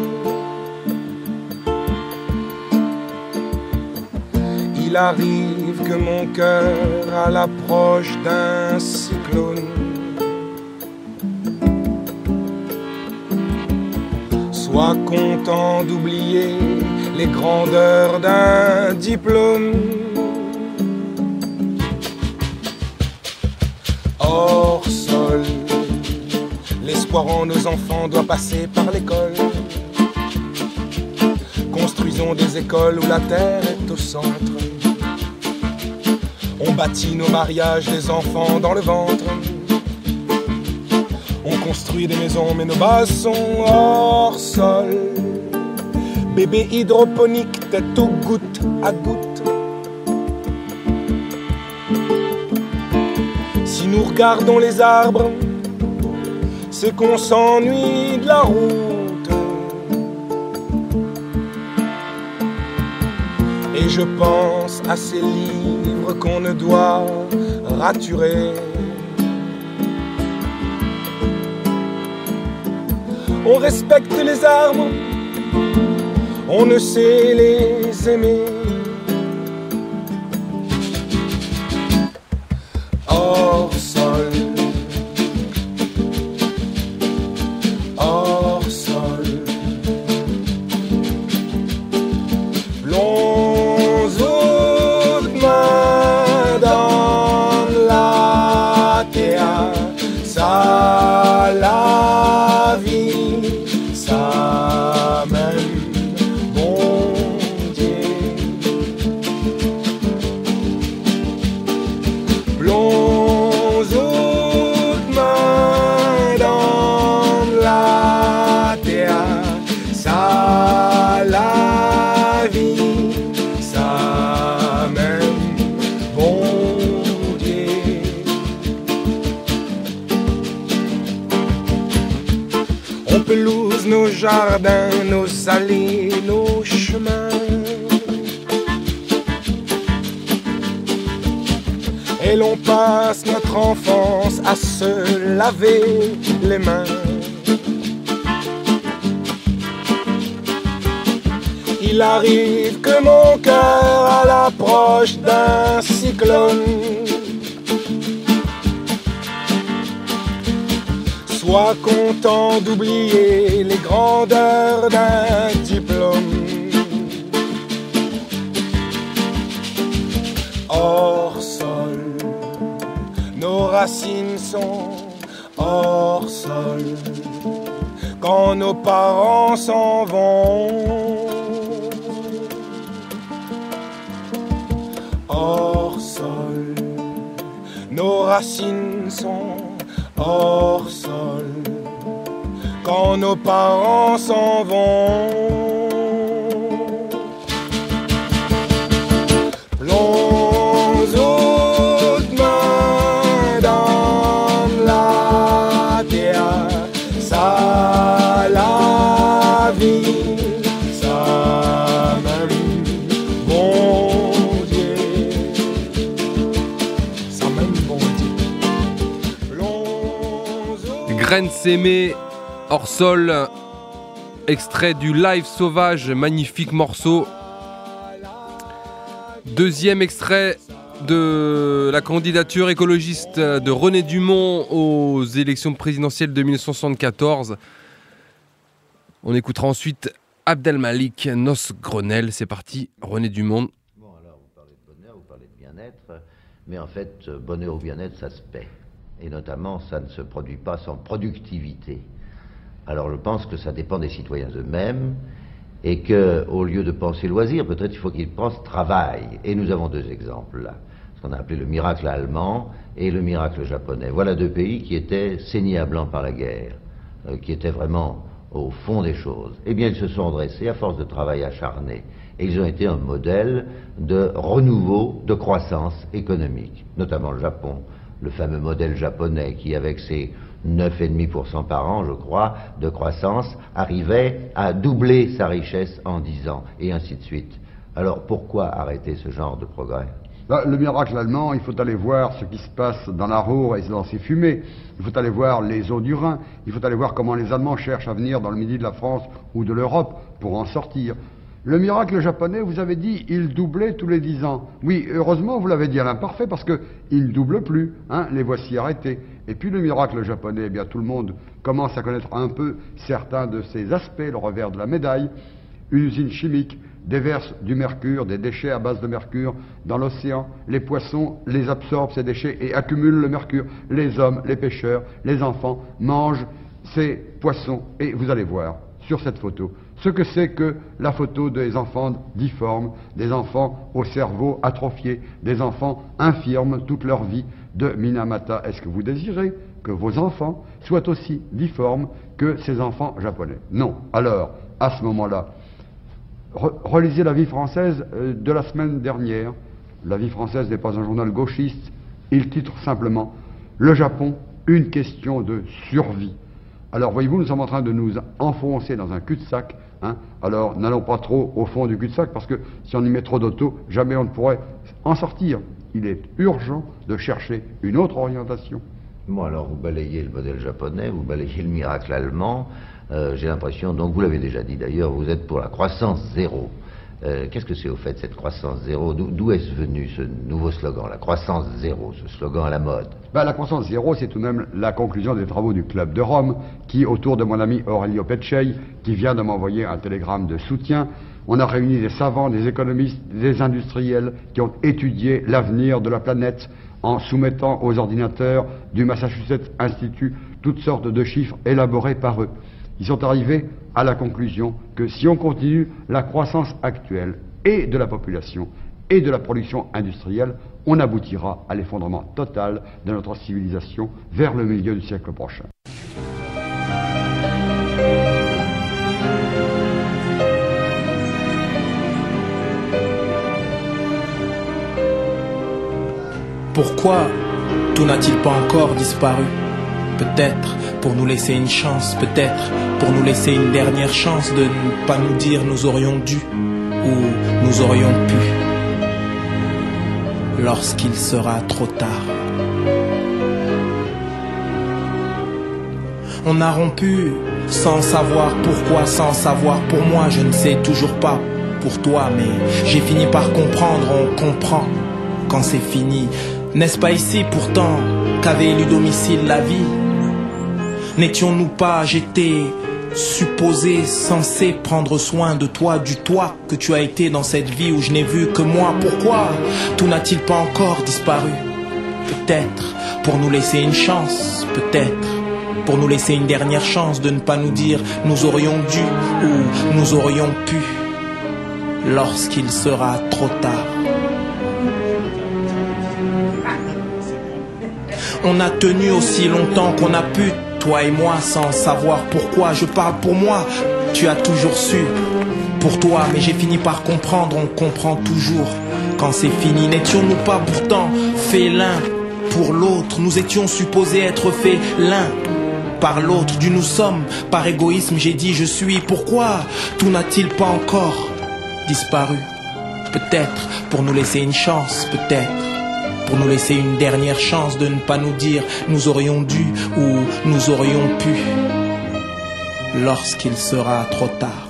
Speaker 19: Il arrive que mon cœur, à l'approche d'un cyclone, Sois content d'oublier les grandeurs d'un diplôme. Hors sol, l'espoir en nos enfants doit passer par l'école. Construisons des écoles où la terre est au centre. On bâtit nos mariages des enfants dans le ventre. On construit des maisons mais nos bases sont hors sol. Bébé hydroponique, tête aux gouttes à gouttes. Si nous regardons les arbres, c'est qu'on s'ennuie de la route. Et je pense à ces livres qu'on ne doit raturer. On respecte les arbres, on ne sait les aimer. Hors sol, hors sol, plongeons autres mains dans la terre, ça la vie, ça même bon Dieu. Plongeons autres mains dans la terre, ça la vie, ça même bon Dieu. On pelouse nos jardins, nos allées, nos chemins. Et l'on passe notre enfance à se laver les mains. Il arrive que mon cœur à l'approche d'un cyclone soit content d'oublier les grandeurs d'un diplôme. Hors sol, nos racines sont hors sol. Quand nos parents s'en vont, hors sol, nos racines sont hors sol. Quand nos parents s'en vont, plongeons autres mains dans la terre, ça la vie, ça même bon Dieu, ça même bon Dieu.
Speaker 2: Graines s'aimer, hors sol, extrait du Live Sauvage, magnifique morceau. Deuxième extrait de la candidature écologiste de René Dumont aux élections présidentielles de mille neuf cent soixante-quatorze. On écoutera ensuite Abdelmalik, Nos Grenelle. C'est parti, René Dumont.
Speaker 17: Bon, alors vous parlez de bonheur, vous parlez de bien-être, mais en fait, bonheur ou bien-être, ça se paie. Et notamment, ça ne se produit pas sans productivité. Alors je pense que ça dépend des citoyens eux-mêmes, et qu'au lieu de penser loisir, peut-être il faut qu'ils pensent travail. Et nous avons deux exemples là, ce qu'on a appelé le miracle allemand et le miracle japonais. Voilà deux pays qui étaient saignés à blanc par la guerre, euh, qui étaient vraiment au fond des choses. Eh bien, ils se sont redressés à force de travail acharné, et ils ont été un modèle de renouveau, de croissance économique, notamment le Japon, le fameux modèle japonais qui, avec ses neuf virgule cinq pour cent par an, je crois, de croissance, arrivait à doubler sa richesse en dix ans, et ainsi de suite. Alors, pourquoi arrêter ce genre de progrès ?
Speaker 18: Le miracle allemand, il faut aller voir ce qui se passe dans la Ruhr et dans ses fumées. Il faut aller voir les eaux du Rhin. Il faut aller voir comment les Allemands cherchent à venir dans le midi de la France ou de l'Europe pour en sortir. Le miracle japonais, vous avez dit, il doublait tous les dix ans. Oui, heureusement, vous l'avez dit à l'imparfait, parce qu'il ne double plus. Hein, les voici arrêtés. Et puis le miracle japonais, eh bien tout le monde commence à connaître un peu certains de ces aspects, le revers de la médaille. Une usine chimique déverse du mercure, des déchets à base de mercure dans l'océan. Les poissons les absorbent, ces déchets, et accumulent le mercure. Les hommes, les pêcheurs, les enfants mangent ces poissons. Et vous allez voir sur cette photo ce que c'est que la photo des enfants difformes, des enfants au cerveau atrophié, des enfants infirmes toute leur vie de Minamata. Est-ce que vous désirez que vos enfants soient aussi difformes que ces enfants japonais? Non. Alors, à ce moment-là, re- relisez La Vie française euh, de la semaine dernière. La Vie française n'est pas un journal gauchiste. Il titre simplement « Le Japon, une question de survie ». Alors, voyez-vous, nous sommes en train de nous enfoncer dans un cul-de-sac. Hein. Alors, n'allons pas trop au fond du cul-de-sac, parce que si on y met trop d'auto, jamais on ne pourrait en sortir. Il est urgent de chercher une autre orientation.
Speaker 17: Bon, alors, vous balayez le modèle japonais, vous balayez le miracle allemand. Euh, j'ai l'impression, donc vous l'avez déjà dit d'ailleurs, vous êtes pour la croissance zéro. Euh, Qu'est-ce que c'est au fait cette croissance zéro? D'où est-ce venu ce nouveau slogan, la croissance zéro, ce slogan à la mode?
Speaker 18: Ben, la croissance zéro, c'est tout de même la conclusion des travaux du Club de Rome, qui, autour de mon ami Aurelio Peccei, qui vient de m'envoyer un télégramme de soutien, on a réuni des savants, des économistes, des industriels qui ont étudié l'avenir de la planète en soumettant aux ordinateurs du Massachusetts Institute toutes sortes de chiffres élaborés par eux. Ils sont arrivés à la conclusion que si on continue la croissance actuelle et de la population et de la production industrielle, on aboutira à l'effondrement total de notre civilisation vers le milieu du siècle prochain.
Speaker 20: Pourquoi tout n'a-t-il pas encore disparu? Peut-être pour nous laisser une chance, peut-être pour nous laisser une dernière chance de ne pas nous dire nous aurions dû ou nous aurions pu lorsqu'il sera trop tard. On a rompu sans savoir pourquoi, sans savoir pour moi, je ne sais toujours pas pour toi, mais j'ai fini par comprendre, on comprend quand c'est fini. N'est-ce pas ici pourtant qu'avait élu domicile la vie? N'étions-nous pas, j'étais supposé, censé prendre soin de toi, du toi que tu as été dans cette vie où je n'ai vu que moi? Pourquoi tout n'a-t-il pas encore disparu? Peut-être pour nous laisser une chance, peut-être pour nous laisser une dernière chance de ne pas nous dire nous aurions dû ou nous aurions pu lorsqu'il sera trop tard. On a tenu aussi longtemps qu'on a pu, toi et moi, sans savoir pourquoi. Je parle pour moi, tu as toujours su pour toi, mais j'ai fini par comprendre, on comprend toujours quand c'est fini. N'étions-nous pas pourtant faits l'un pour l'autre? Nous étions supposés être faits l'un par l'autre. Du nous sommes, par égoïsme j'ai dit je suis. Pourquoi tout n'a-t-il pas encore disparu? Peut-être pour nous laisser une chance, peut-être pour nous laisser une dernière chance de ne pas nous dire nous aurions dû ou nous aurions pu lorsqu'il sera trop tard.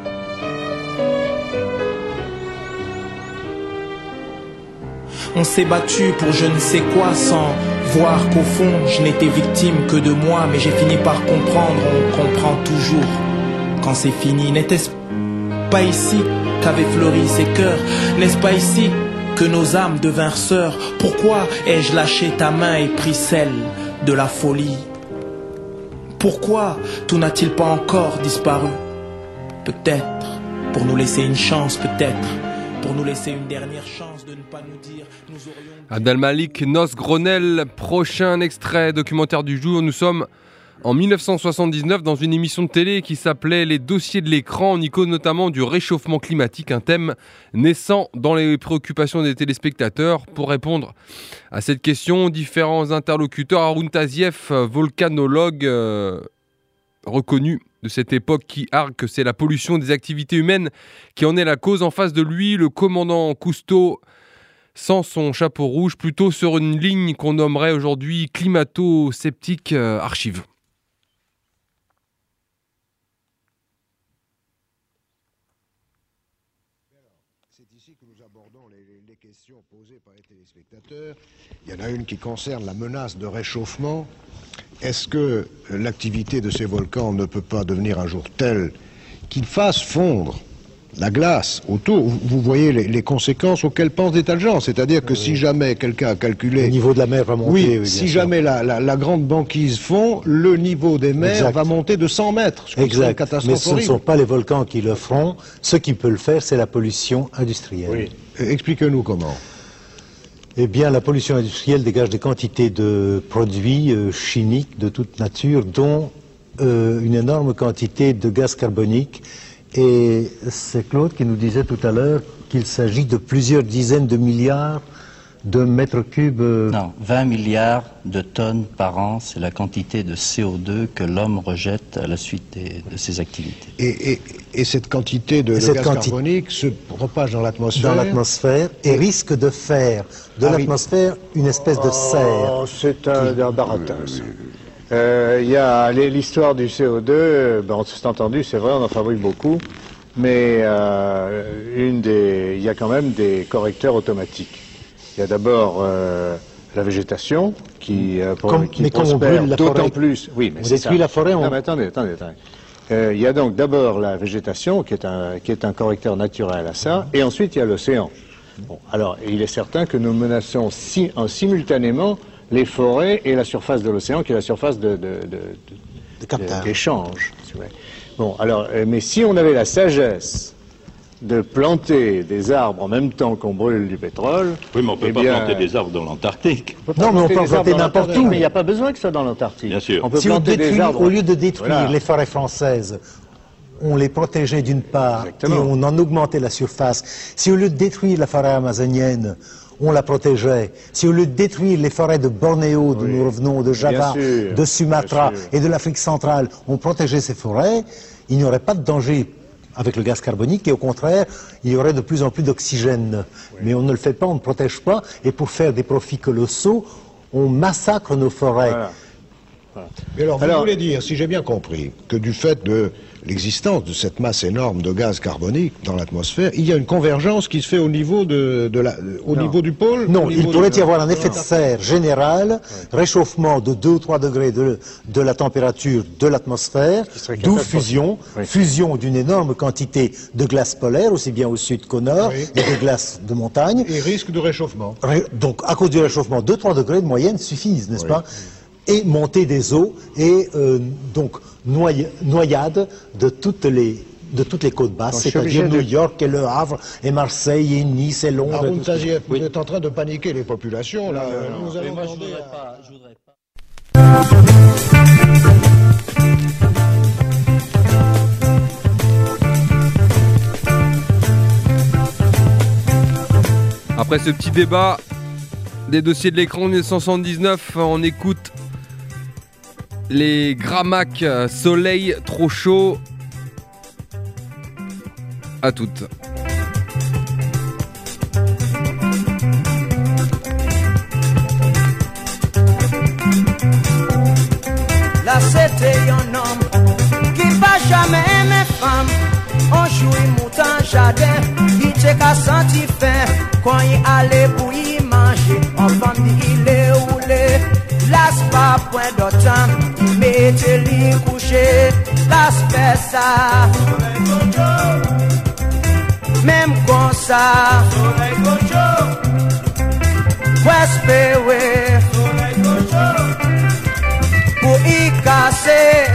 Speaker 20: On s'est battu pour je ne sais quoi sans voir qu'au fond je n'étais victime que de moi, mais j'ai fini par comprendre, on comprend toujours quand c'est fini. N'était-ce pas ici qu'avaient fleuri ces cœurs? N'est-ce pas ici que nos âmes devinrent sœurs? Pourquoi ai-je lâché ta main et pris celle de la folie? Pourquoi tout n'a-t-il pas encore disparu? Peut-être pour nous laisser une chance, peut-être pour nous laisser une dernière chance de ne pas nous dire nous aurions...
Speaker 2: Abdel Malik, Nos Grenelle, prochain extrait documentaire du jour. Nous sommes en mille neuf cent soixante-dix-neuf dans une émission de télé qui s'appelait Les dossiers de l'écran. On y cause notamment du réchauffement climatique, un thème naissant dans les préoccupations des téléspectateurs. Pour répondre à cette question, différents interlocuteurs. Haroun Tazieff, volcanologue euh, reconnu de cette époque, qui argue que c'est la pollution des activités humaines qui en est la cause. En face de lui, le commandant Cousteau, sans son chapeau rouge, plutôt sur une ligne qu'on nommerait aujourd'hui climato-sceptique euh, archive.
Speaker 21: C'est ici que nous abordons les, les questions Il y en a une qui concerne la menace de réchauffement. Est-ce que l'activité de ces volcans ne peut pas devenir un jour telle qu'il fasse fondre la glace autour? Vous voyez les, les conséquences auxquelles pensent des tas de gens. C'est-à-dire que oui. si jamais quelqu'un a calculé...
Speaker 22: Le niveau de la mer va monter.
Speaker 21: Oui,
Speaker 22: oui
Speaker 21: si
Speaker 22: sûr.
Speaker 21: jamais la, la, la grande banquise fond, le niveau des mers exact. va monter de cent mètres. Ce
Speaker 22: exact.
Speaker 21: Une catastrophe
Speaker 22: Mais ce
Speaker 21: horrible.
Speaker 22: ne sont pas les volcans qui le feront. Ce qui peut le faire, c'est la pollution industrielle.
Speaker 21: Oui. Expliquez-nous comment.
Speaker 22: Eh bien, la pollution industrielle dégage des quantités de produits euh, chimiques de toute nature, dont euh, une énorme quantité de gaz carbonique. Et c'est Claude qui nous disait tout à l'heure qu'il s'agit de plusieurs dizaines de milliards de mètres cubes. Euh...
Speaker 23: Non, vingt milliards de tonnes par an, c'est la quantité de C O deux que l'homme rejette à la suite des, de ses activités.
Speaker 21: Et, et, et cette quantité de, de
Speaker 22: cette
Speaker 21: gaz
Speaker 22: quanti...
Speaker 21: carbonique se propage dans l'atmosphère
Speaker 22: Dans l'atmosphère et risque de faire de ah, l'atmosphère une espèce de serre.
Speaker 24: Oh, c'est un, qui... un baratin. Il euh, y a l'histoire du C O deux, ben, c'est entendu, c'est vrai, on en fabrique beaucoup, mais euh, une des, il y a quand même des correcteurs automatiques. Il y a d'abord euh, la végétation qui, euh, pour,
Speaker 22: comme,
Speaker 24: qui
Speaker 22: mais
Speaker 24: prospère d'autant plus. Oui, mais
Speaker 22: on détruit la forêt. On...
Speaker 24: Non, mais attendez, attendez, attendez. Euh, il y a donc d'abord la végétation qui est un qui est un correcteur naturel à ça, et ensuite il y a l'océan. Bon, alors il est certain que nous menaçons si, en simultanément les forêts et la surface de l'océan, qui est la surface de, de, de, de, de d'échange. Bon, alors, euh, mais si on avait la sagesse de planter des arbres en même temps qu'on brûle du pétrole...
Speaker 25: Oui, mais on ne peut
Speaker 24: eh
Speaker 25: pas
Speaker 24: bien,
Speaker 25: planter des arbres dans l'Antarctique.
Speaker 22: Non, mais on peut en planter n'importe où.
Speaker 24: Mais il n'y a pas besoin que ce soit dans l'Antarctique.
Speaker 25: Bien sûr.
Speaker 24: On peut
Speaker 22: si
Speaker 24: planter
Speaker 22: on détruit,
Speaker 24: des arbres...
Speaker 22: Au lieu de détruire
Speaker 24: voilà.
Speaker 22: les forêts françaises, on les protégeait d'une part Exactement. et on en augmentait la surface. Si au lieu de détruire la forêt amazonienne, on la protégeait. Si au lieu de détruire les forêts de Bornéo, d'où oui. nous revenons, de Java, sûr, de Sumatra et de l'Afrique centrale, on protégeait ces forêts, il n'y aurait pas de danger avec le gaz carbonique et au contraire, il y aurait de plus en plus d'oxygène. Oui. Mais on ne le fait pas, on ne protège pas et pour faire des profits colossaux, on massacre nos forêts.
Speaker 24: Voilà. Voilà.
Speaker 21: Mais alors, vous alors, voulez dire, si j'ai bien compris, que du fait de l'existence de cette masse énorme de gaz carbonique dans l'atmosphère, il y a une convergence qui se fait au niveau, de, de la, au niveau du pôle?
Speaker 22: Non, il pourrait y avoir un effet
Speaker 21: de
Speaker 22: serre général, ouais. réchauffement de deux ou trois degrés de, de la température de l'atmosphère, d'où fusion, oui. fusion d'une énorme quantité de glace polaire, aussi bien au sud qu'au nord, oui. et de glace de montagne.
Speaker 21: Et risque de réchauffement.
Speaker 22: Ré, donc, à cause du réchauffement, deux à trois degrés de moyenne suffisent, n'est-ce oui. pas? Et montée des eaux et euh, donc noy noyade de toutes les de toutes les côtes basses, c'est-à-dire New York et Le Havre et Marseille et Nice et Londres.
Speaker 21: Haroun Tazieff, vous êtes en train de paniquer les populations là.
Speaker 23: Euh,
Speaker 21: nous allons
Speaker 23: moi,
Speaker 21: demander
Speaker 23: je voudrais
Speaker 21: à...
Speaker 23: pas, je voudrais
Speaker 2: pas. Après ce petit débat des dossiers de l'écran mille neuf cent soixante-dix-neuf, on écoute les Gramac, Soleil trop chaud. À toutes.
Speaker 9: Là c'était un homme qui va jamais aimer femme. On jouait mouton jardin, il t'est qu'à sentir faim. Quand il allait pour y manger, on va il est roulé. Las pas point d'autant, il mettait lui couché. Las fait ça, même comme ça. Espérer pour y casser.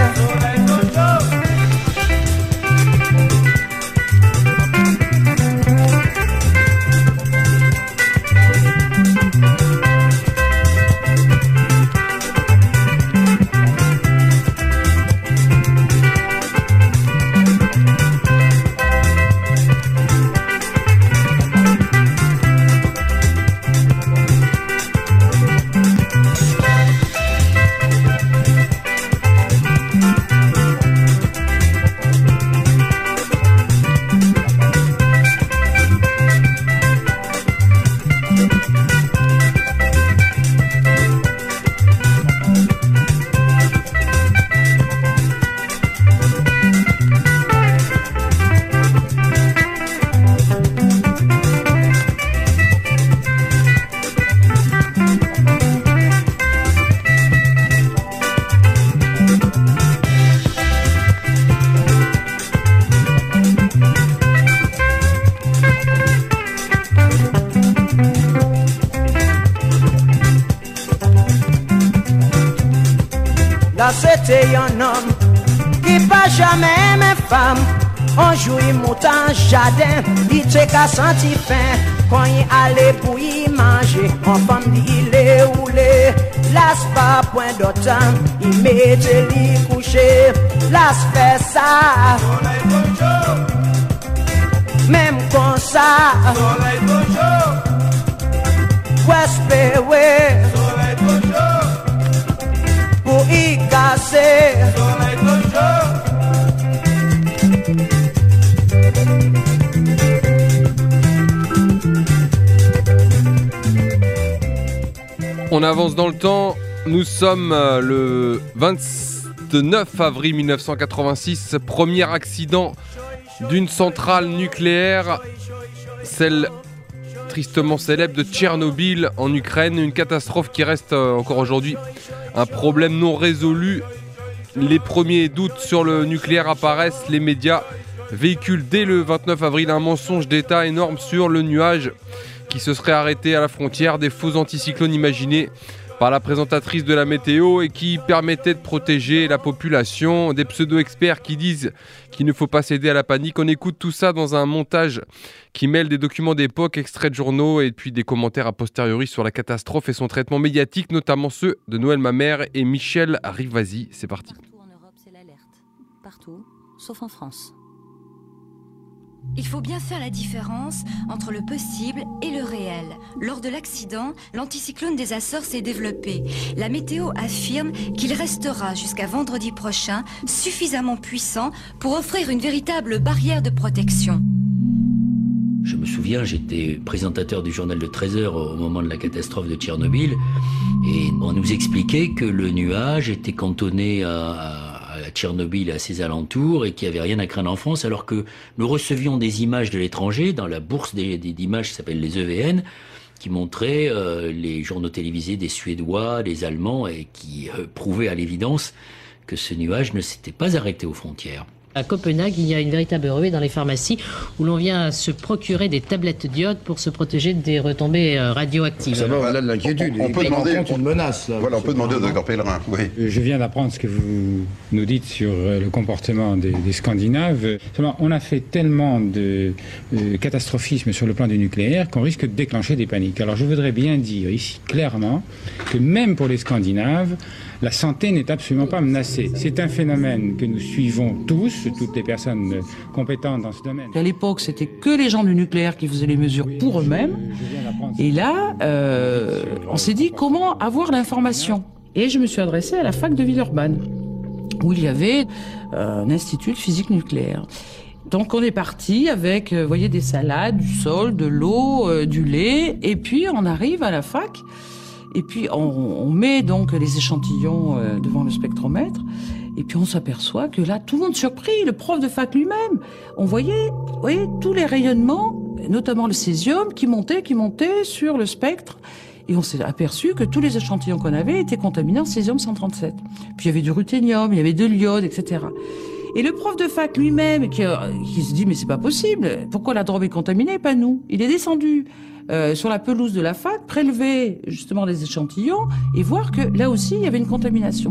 Speaker 9: Là c'était un homme qui pas jamais aimé femme. Un jour il monte en jardin, il te qu'à senti faim. Quand il allait pour y manger, en femme il est roulé. Là c'est pas point d'autant, il mettait l'y coucher. Là c'est fait ça, même comme ça. Ouais, ouais, pour y casser.
Speaker 2: On avance dans le temps, nous sommes euh, le vingt-neuf avril mille neuf cent quatre-vingt-six, premier accident d'une centrale nucléaire, celle tristement célèbre de Tchernobyl en Ukraine, une catastrophe qui reste euh, encore aujourd'hui un problème non résolu. Les premiers doutes sur le nucléaire apparaissent, les médias véhiculent dès le vingt-neuf avril un mensonge d'État énorme sur le nuage qui se serait arrêté à la frontière, des faux anticyclones imaginés par la présentatrice de la météo et qui permettaient de protéger la population, des pseudo-experts qui disent qu'il ne faut pas céder à la panique. On écoute tout ça dans un montage qui mêle des documents d'époque, extraits de journaux et puis des commentaires a posteriori sur la catastrophe et son traitement médiatique, notamment ceux de Noël Mamère et Michel Rivasi. C'est parti.
Speaker 1: Partout en Europe, c'est l'alerte. Partout, sauf en France. Il faut bien faire la différence entre le possible et le réel. Lors de l'accident, l'anticyclone des Açores s'est développé. La météo affirme qu'il restera jusqu'à vendredi prochain suffisamment puissant pour offrir une véritable barrière de protection.
Speaker 3: Je me souviens, j'étais présentateur du journal de treize heures au moment de la catastrophe de Tchernobyl et on nous expliquait que le nuage était cantonné à, à à Tchernobyl et à ses alentours et qu'il n'y avait rien à craindre en France, alors que nous recevions des images de l'étranger dans la bourse des, des, d'images qui s'appelle les E V N, qui montraient euh, les journaux télévisés des Suédois, des Allemands, et qui euh, prouvaient à l'évidence que ce nuage ne s'était pas arrêté aux frontières.
Speaker 4: À Copenhague, il y a une véritable ruée dans les pharmacies où l'on vient se procurer des tablettes d'iode pour se protéger des retombées radioactives.
Speaker 5: Ça va au-delà de l'inquiétude.
Speaker 25: On, on peut demander
Speaker 5: une menace. Là,
Speaker 25: voilà, on peut demander au docteur Pellerin. Oui.
Speaker 26: Je viens d'apprendre ce que vous nous dites sur le comportement des, des Scandinaves. Seulement, on a fait tellement de euh, catastrophisme sur le plan du nucléaire qu'on risque de déclencher des paniques. Alors, je voudrais bien dire ici clairement que même pour les Scandinaves, la santé n'est absolument pas menacée. C'est un phénomène que nous suivons tous, toutes les personnes compétentes dans ce domaine.
Speaker 27: À l'époque, c'était que les gens du nucléaire qui faisaient les mesures pour eux-mêmes. Et là, euh, on s'est dit comment avoir l'information. Et je me suis adressée à la fac de Villeurbanne, où il y avait euh, un institut de physique nucléaire. Donc on est parti avec, vous euh, voyez, des salades, du sol, de l'eau, euh, du lait, et puis on arrive à la fac. Et puis on, on met donc les échantillons euh, devant le spectromètre, et puis on s'aperçoit que là, tout le monde surpris, le prof de fac lui-même, on voyait, vous voyez, tous les rayonnements, notamment le césium, qui montait, qui montait sur le spectre, et on s'est aperçu que tous les échantillons qu'on avait étaient contaminés en césium cent trente-sept. Puis il y avait du ruthénium, il y avait de l'iode, et cetera. Et le prof de fac lui-même, qui, euh, qui se dit, mais c'est pas possible, pourquoi la drogue est contaminée, pas nous? Il est descendu Euh, sur la pelouse de la fac, prélever justement les échantillons et voir que là aussi il y avait une contamination.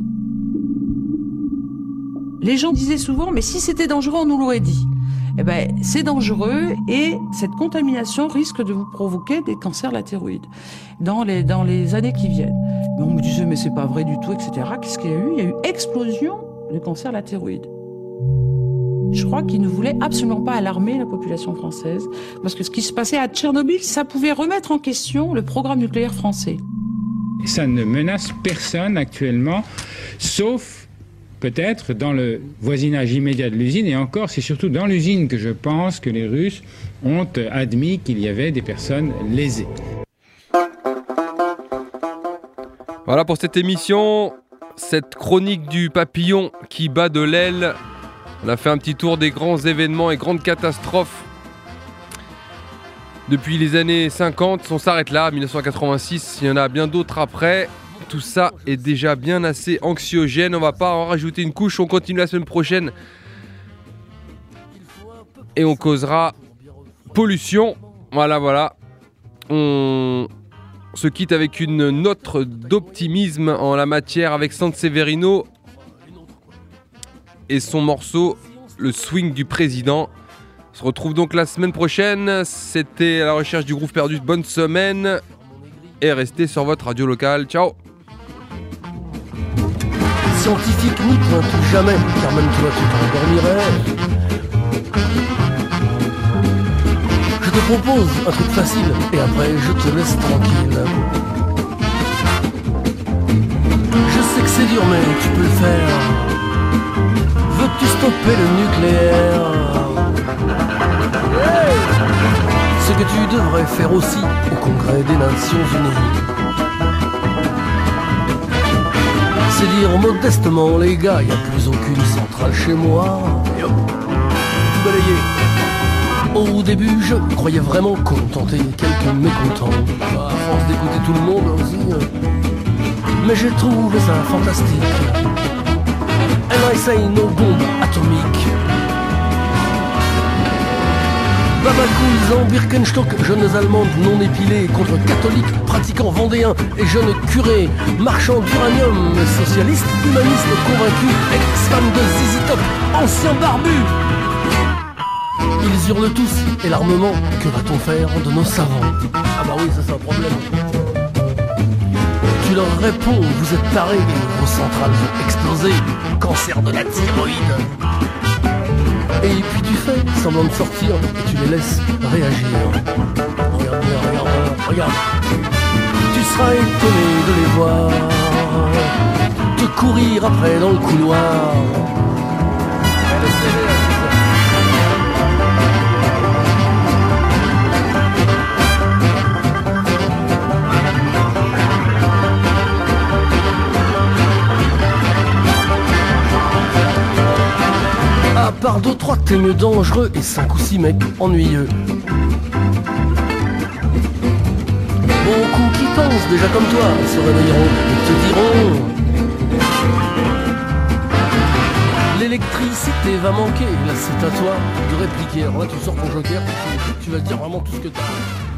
Speaker 27: Les gens disaient souvent, mais si c'était dangereux, on nous l'aurait dit. Eh ben, c'est dangereux et cette contamination risque de vous provoquer des cancers lathyroïdes dans les, dans les années qui viennent. Mais on me disait, mais c'est pas vrai du tout, et cetera. Qu'est-ce qu'il y a eu? Il y a eu explosion de cancer lathyroïde. Je crois qu'ils ne voulaient absolument pas alarmer la population française, parce que ce qui se passait à Tchernobyl, ça pouvait remettre en question le programme nucléaire français.
Speaker 26: Ça ne menace personne actuellement, sauf peut-être dans le voisinage immédiat de l'usine, et encore, c'est surtout dans l'usine que je pense que les Russes ont admis qu'il y avait des personnes lésées.
Speaker 2: Voilà pour cette émission, cette chronique du papillon qui bat de l'aile. On a fait un petit tour des grands événements et grandes catastrophes depuis les années cinquante. On s'arrête là, mille neuf cent quatre-vingt-six, il y en a bien d'autres après. Tout ça est déjà bien assez anxiogène, on va pas en rajouter une couche, on continue la semaine prochaine. Et on causera pollution. Voilà, voilà. On se quitte avec une note d'optimisme en la matière avec Sanseverino. et son morceau Le Swing du Président. On se retrouve donc la semaine prochaine. C'était à la recherche du groove perdu. Bonne semaine et restez sur votre radio locale. Ciao.
Speaker 5: Scientifique n'y pointe jamais, car même toi tu t'endormirais. Je te propose un truc facile et après je te laisse tranquille. Je sais que c'est dur mais tu peux le faire. Veux-tu stopper le nucléaire? Hey, ce que tu devrais faire aussi au Congrès des Nations Unies, c'est dire modestement les gars, y a plus aucune centrale chez moi. Et hop, tout balayé. Au début je croyais vraiment contenter quelques mécontents, à force d'écouter tout le monde aussi. Mais j'ai trouvé ça fantastique. And I say no bombe atomique. Babacools en Birkenstock, jeunes allemandes non épilées contre catholiques, pratiquants vendéens et jeunes curés, marchands d'uranium, socialistes, humanistes convaincus, ex-fans de Zizi Top, anciens barbus. Ils hurlent tous, et l'armement, que va-t-on faire de nos savants? Ah bah oui, ça c'est un problème. Tu leur réponds, vous êtes tarés, vos centrales vont exploser, cancer de la thyroïde. Et puis tu fais semblant de sortir et tu les laisses réagir. Regarde, regarde, regarde, regarde. Tu seras étonné de les voir te courir après dans le couloir. À part deux, trois t'es mieux dangereux et cinq ou six mecs ennuyeux. Beaucoup qui pensent déjà comme toi se réveilleront et te diront: l'électricité va manquer, là c'est à toi de répliquer. Alors là tu sors ton joker, tu, tu vas dire vraiment tout ce que t'as.